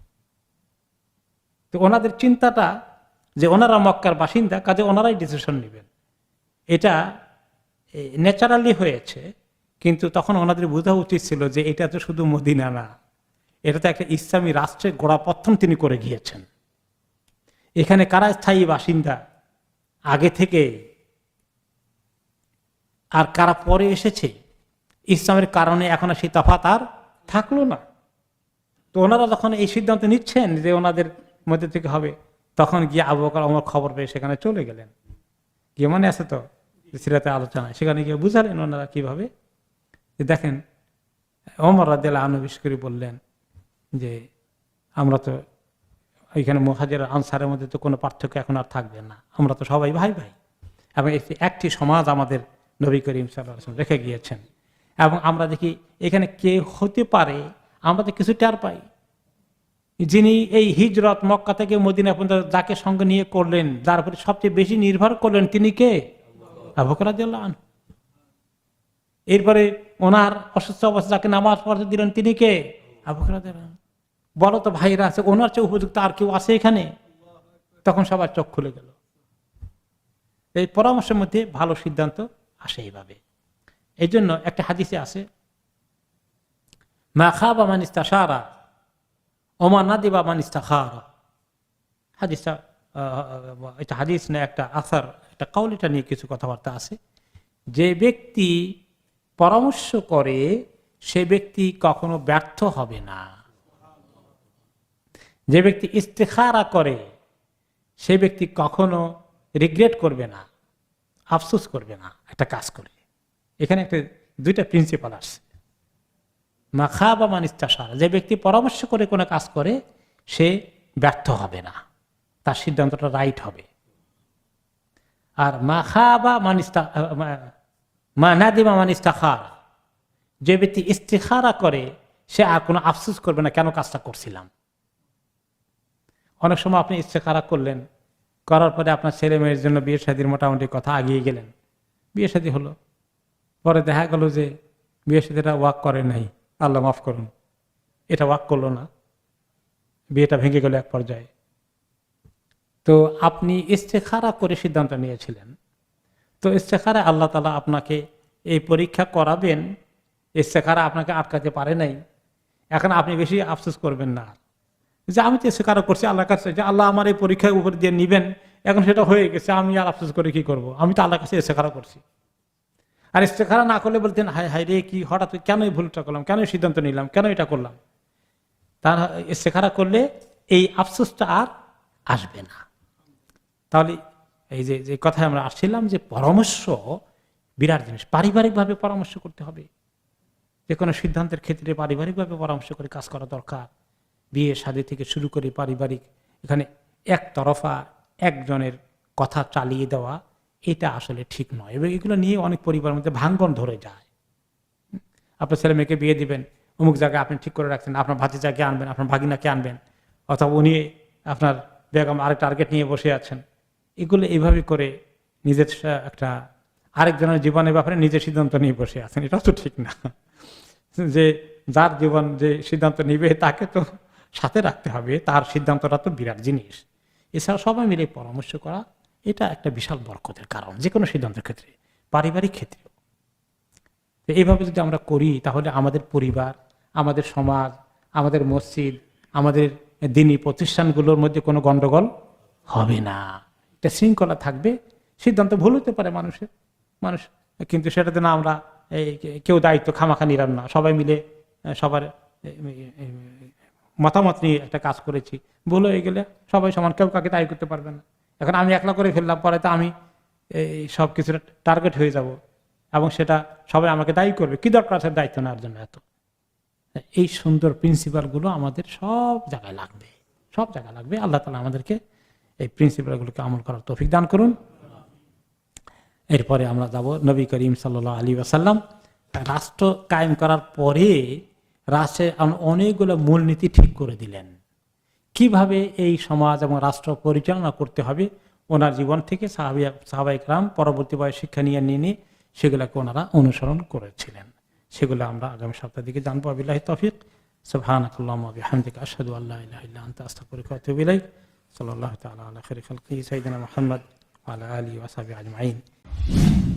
তো ওনাদের চিন্তাটা যে ওনারা মক্কার বাসিন্দা, কাজে ওনারাই ডিসিশন নেবেন, এটা ন্যাচারালি হয়েছে। কিন্তু তখন ওনাদের বোঝা উচিত ছিল যে এটা তো শুধু মদিনা না, এটা তো একটা ইসলামী রাষ্ট্রের গোড়াপত্তন তিনি করে গিয়েছেন। এখানে কারা স্থায়ী বাসিন্দা আগে থেকে আর কারা পরে এসেছে, ইসলামের কারণে এখন আর সেই তফাৎ আর থাকলো না। তো ওনারা যখন এই সিদ্ধান্ত নিচ্ছেন যে ওনাদের মধ্যে থেকে হবে, তখন গিয়ে আবু বকর ওমর খবর পেয়ে সেখানে চলে গেলেন, গিয়ে মনে আছে তো সিরাতে আলোচনায়, সেখানে গিয়ে বুঝালেন ওনারা কিভাবে। দেখেন ওমর রাদিয়াল্লাহু আনহু বিশেষ করে বললেন যে আমরা তো এখানে মুহাজির আনসারের মধ্যে তো কোনো পার্থক্য এখন আর থাকবে না, আমরা তো সবাই ভাই ভাই, এবং একটি সমাজ আমাদের নবী করিম সাল্লাল্লাহু আলাইহি ওয়াসাল্লাম রেখে গিয়েছেন। এবং আমরা দেখি এখানে কে হতে পারে, আমরা তো কিছু টের পাই, যিনি এই হিজরত মক্কা থেকে মদিনা পর্যন্ত যাকে সঙ্গে নিয়ে করলেন, যার উপরে সবচেয়ে বেশি নির্ভর করলেন তিনি কে? আবু বকর রাদিয়াল্লাহু আনহু। এরপরে ওনার অসুস্থ অবস্থা যাকে নামাজ পড়তে দিলেন তিনি কে? আবু বকর রাদিয়াল্লাহু আনহু। বলো তো ভাইরা আছে, ওনার চেয়ে উপযুক্ত আর কেউ আছে এখানে? তখন সবার চোখ খুলে গেল। এই পরামর্শের মধ্যে ভালো সিদ্ধান্ত আসে এইভাবে। এই জন্য একটা হাদিসে আছে, মা খাবা মান ইস্তাশারা ওমা নাদিবা মান ইস্তাখারা। হাদিসটা এটা হাদিস না, একটা আসার, একটা কাউলিটা নিয়ে কিছু কথাবার্তা আছে। যে ব্যক্তি পরামর্শ করে সে ব্যক্তি কখনো ব্যর্থ হবে না, যে ব্যক্তি ইস্তেখারা করে সে ব্যক্তি কখনো রিগ্রেট করবে না, আফসোস করবে না একটা কাজ করে। এখানে একটা দুইটা প্রিন্সিপাল আসছে, মা খাবা মান ইস্তাশারা, যে ব্যক্তি পরামর্শ করে কোনো কাজ করে সে ব্যর্থ হবে না, তার সিদ্ধান্তটা রাইট হবে। আর মা খাবা মান ইস্তা মা নাদিমা মান ইস্তাখারা, যে ব্যক্তি ইস্তিখারা করে সে আর কোনো আফসোস করবে না কেন কাজটা করছিলাম। অনেক সময় আপনি ইস্তেখারা করলেন, করার পরে আপনার ছেলে মেয়ের জন্য বিয়ে শাদীর মোটামুটি কথা আগিয়ে গেলেন, বিয়ে শাদী হলো, পরে দেখা গেল যে বিয়ে শাদীটা ওয়াক করে নাই, আল্লাহ মাফ করুন, এটা ওয়াক করলো না, বিয়েটা ভেঙে গেল এক পর্যায়ে। তো আপনি ইস্তেখারা করে সিদ্ধান্ত নিয়েছিলেন, তো ইস্তেখারা আল্লাহ তাআলা আপনাকে এই পরীক্ষা করাবেন, ইস্তেখারা আপনাকে আটকাতে পারে নাই। এখন আপনি বেশি আফসোস করবেন না যে আমি তো ইস্তেখারা করছি আল্লাহর কাছে, যে আল্লাহ আমার এই পরীক্ষার উপর দিয়ে নিবেন, এখন সেটা হয়ে গেছে, আমি আর আফসোস করে কি করব, আমি তো আল্লাহর কাছে ইস্তেখারা করছি। আর ইস্তেখারা না করলে বলতেন হায় হায় রে, কি হঠাৎ কেন এই ভুলটা করলাম, কেন এই সিদ্ধান্ত নিলাম, কেন এটা করলাম। তার ইস্তেখারা করলে এই আফসোসটা আর আসবে না। তাহলে এই যে যে কথায় আমরা আসছিলাম যে পরামর্শ বিরাট জিনিস, পারিবারিকভাবে পরামর্শ করতে হবে। যে কোনো সিদ্ধান্তের ক্ষেত্রে পারিবারিকভাবে পরামর্শ করে কাজ করা দরকার। বিয়ে শাদী থেকে শুরু করে পারিবারিক, এখানে একতরফা একজনের কথা চালিয়ে দেওয়া এটা আসলে ঠিক নয়, এবং এগুলো নিয়ে অনেক পরিবারের মধ্যে ভাঙ্গন ধরে যায়। আপনার ছেলে মেয়েকে বিয়ে দিবেন, অমুক জায়গায় আপনি ঠিক করে রাখছেন আপনার ভাতিজাকে আনবেন, আপনার ভাগিনাকে আনবেন, অথবা উনি আপনার বেগম আরেক টার্গেট নিয়ে বসে আছেন। এগুলো এইভাবে করে নিজের একটা আরেকজনের জীবনের ব্যাপারে নিজের সিদ্ধান্ত নিয়ে বসে আছেন, এটা তো ঠিক না। যে যার জীবন যে সিদ্ধান্ত নিবে তাকে তো সাথে রাখতে হবে, তার সিদ্ধান্তটা তো বিরাট জিনিস। এছাড়া সবাই মিলে পরামর্শ করা এটা একটা বিশাল বরকতের কারণ, যে কোনো সিদ্ধান্তের ক্ষেত্রে, পারিবারিক ক্ষেত্রে। এইভাবে যদি আমরা করি তাহলে আমাদের পরিবার, আমাদের সমাজ, আমাদের মসজিদ, আমাদের দ্বীনি প্রতিষ্ঠানগুলোর মধ্যে কোনো গন্ডগোল হবে না, একটা শৃঙ্খলা থাকবে। সিদ্ধান্ত ভুল হতে পারে মানুষের, মানুষ কিন্তু সেটাতে না আমরা এই কেউ দায়িত্ব খামাখা নিলাম না, সবাই মিলে সবার মতামত নিয়ে একটা কাজ করেছি, ভুল হয়ে গেলে সবাই সমান, কেউ কাকে দায়ী করতে পারবে না। এখন আমি একলা করে ফেললাম, পরে তো আমি এই সব কিছুর টার্গেট হয়ে যাব, এবং সেটা সবাই আমাকে দায়ী করবে, কি দরকার আছে দায়িত্ব নেওয়ার জন্য এত। এই সুন্দর প্রিন্সিপালগুলো আমাদের সব জায়গায় লাগবে, সব জায়গায় লাগবে। আল্লাহ তাআলা আমাদেরকে এই প্রিন্সিপালগুলোকে আমল করার তৌফিক দান করুন। এরপরে আমরা যাব নবী করিম সাল্লাল্লাহু আলাইহি ওয়াসাল্লাম রাষ্ট্র কায়েম করার পরে রাষ্ট্রের অনেকগুলো মূলনীতি ঠিক করে দিলেন, কিভাবে এই সমাজ এবং রাষ্ট্র পরিচালনা করতে হবে। ওনার জীবন থেকে সাহাবিয়া সাহাবায়ে কেরাম পরবর্তী বয়স শিক্ষা নিয়ে নিয়ে সেগুলোকে ওনারা অনুসরণ করেছিলেন। সেগুলো আমরা আগামী সপ্তাহ দিকে জানবো। বিল্লাহি তৌফিক। সুবহানাকাল্লাহুম্মা ওয়া বিহামদিকা আশহাদু আল্লা ইলাহা ইল্লা আনতা আস্তাগফিরুকা ওয়া আতুবু ইলাইক। সাল্লাল্লাহু তাআলা আলা খাইরি খালকিহি সাইয়্যিদিনা মুহাম্মদ ওয়া আলা আলিহি ওয়া সাহবিহি আজমাইন।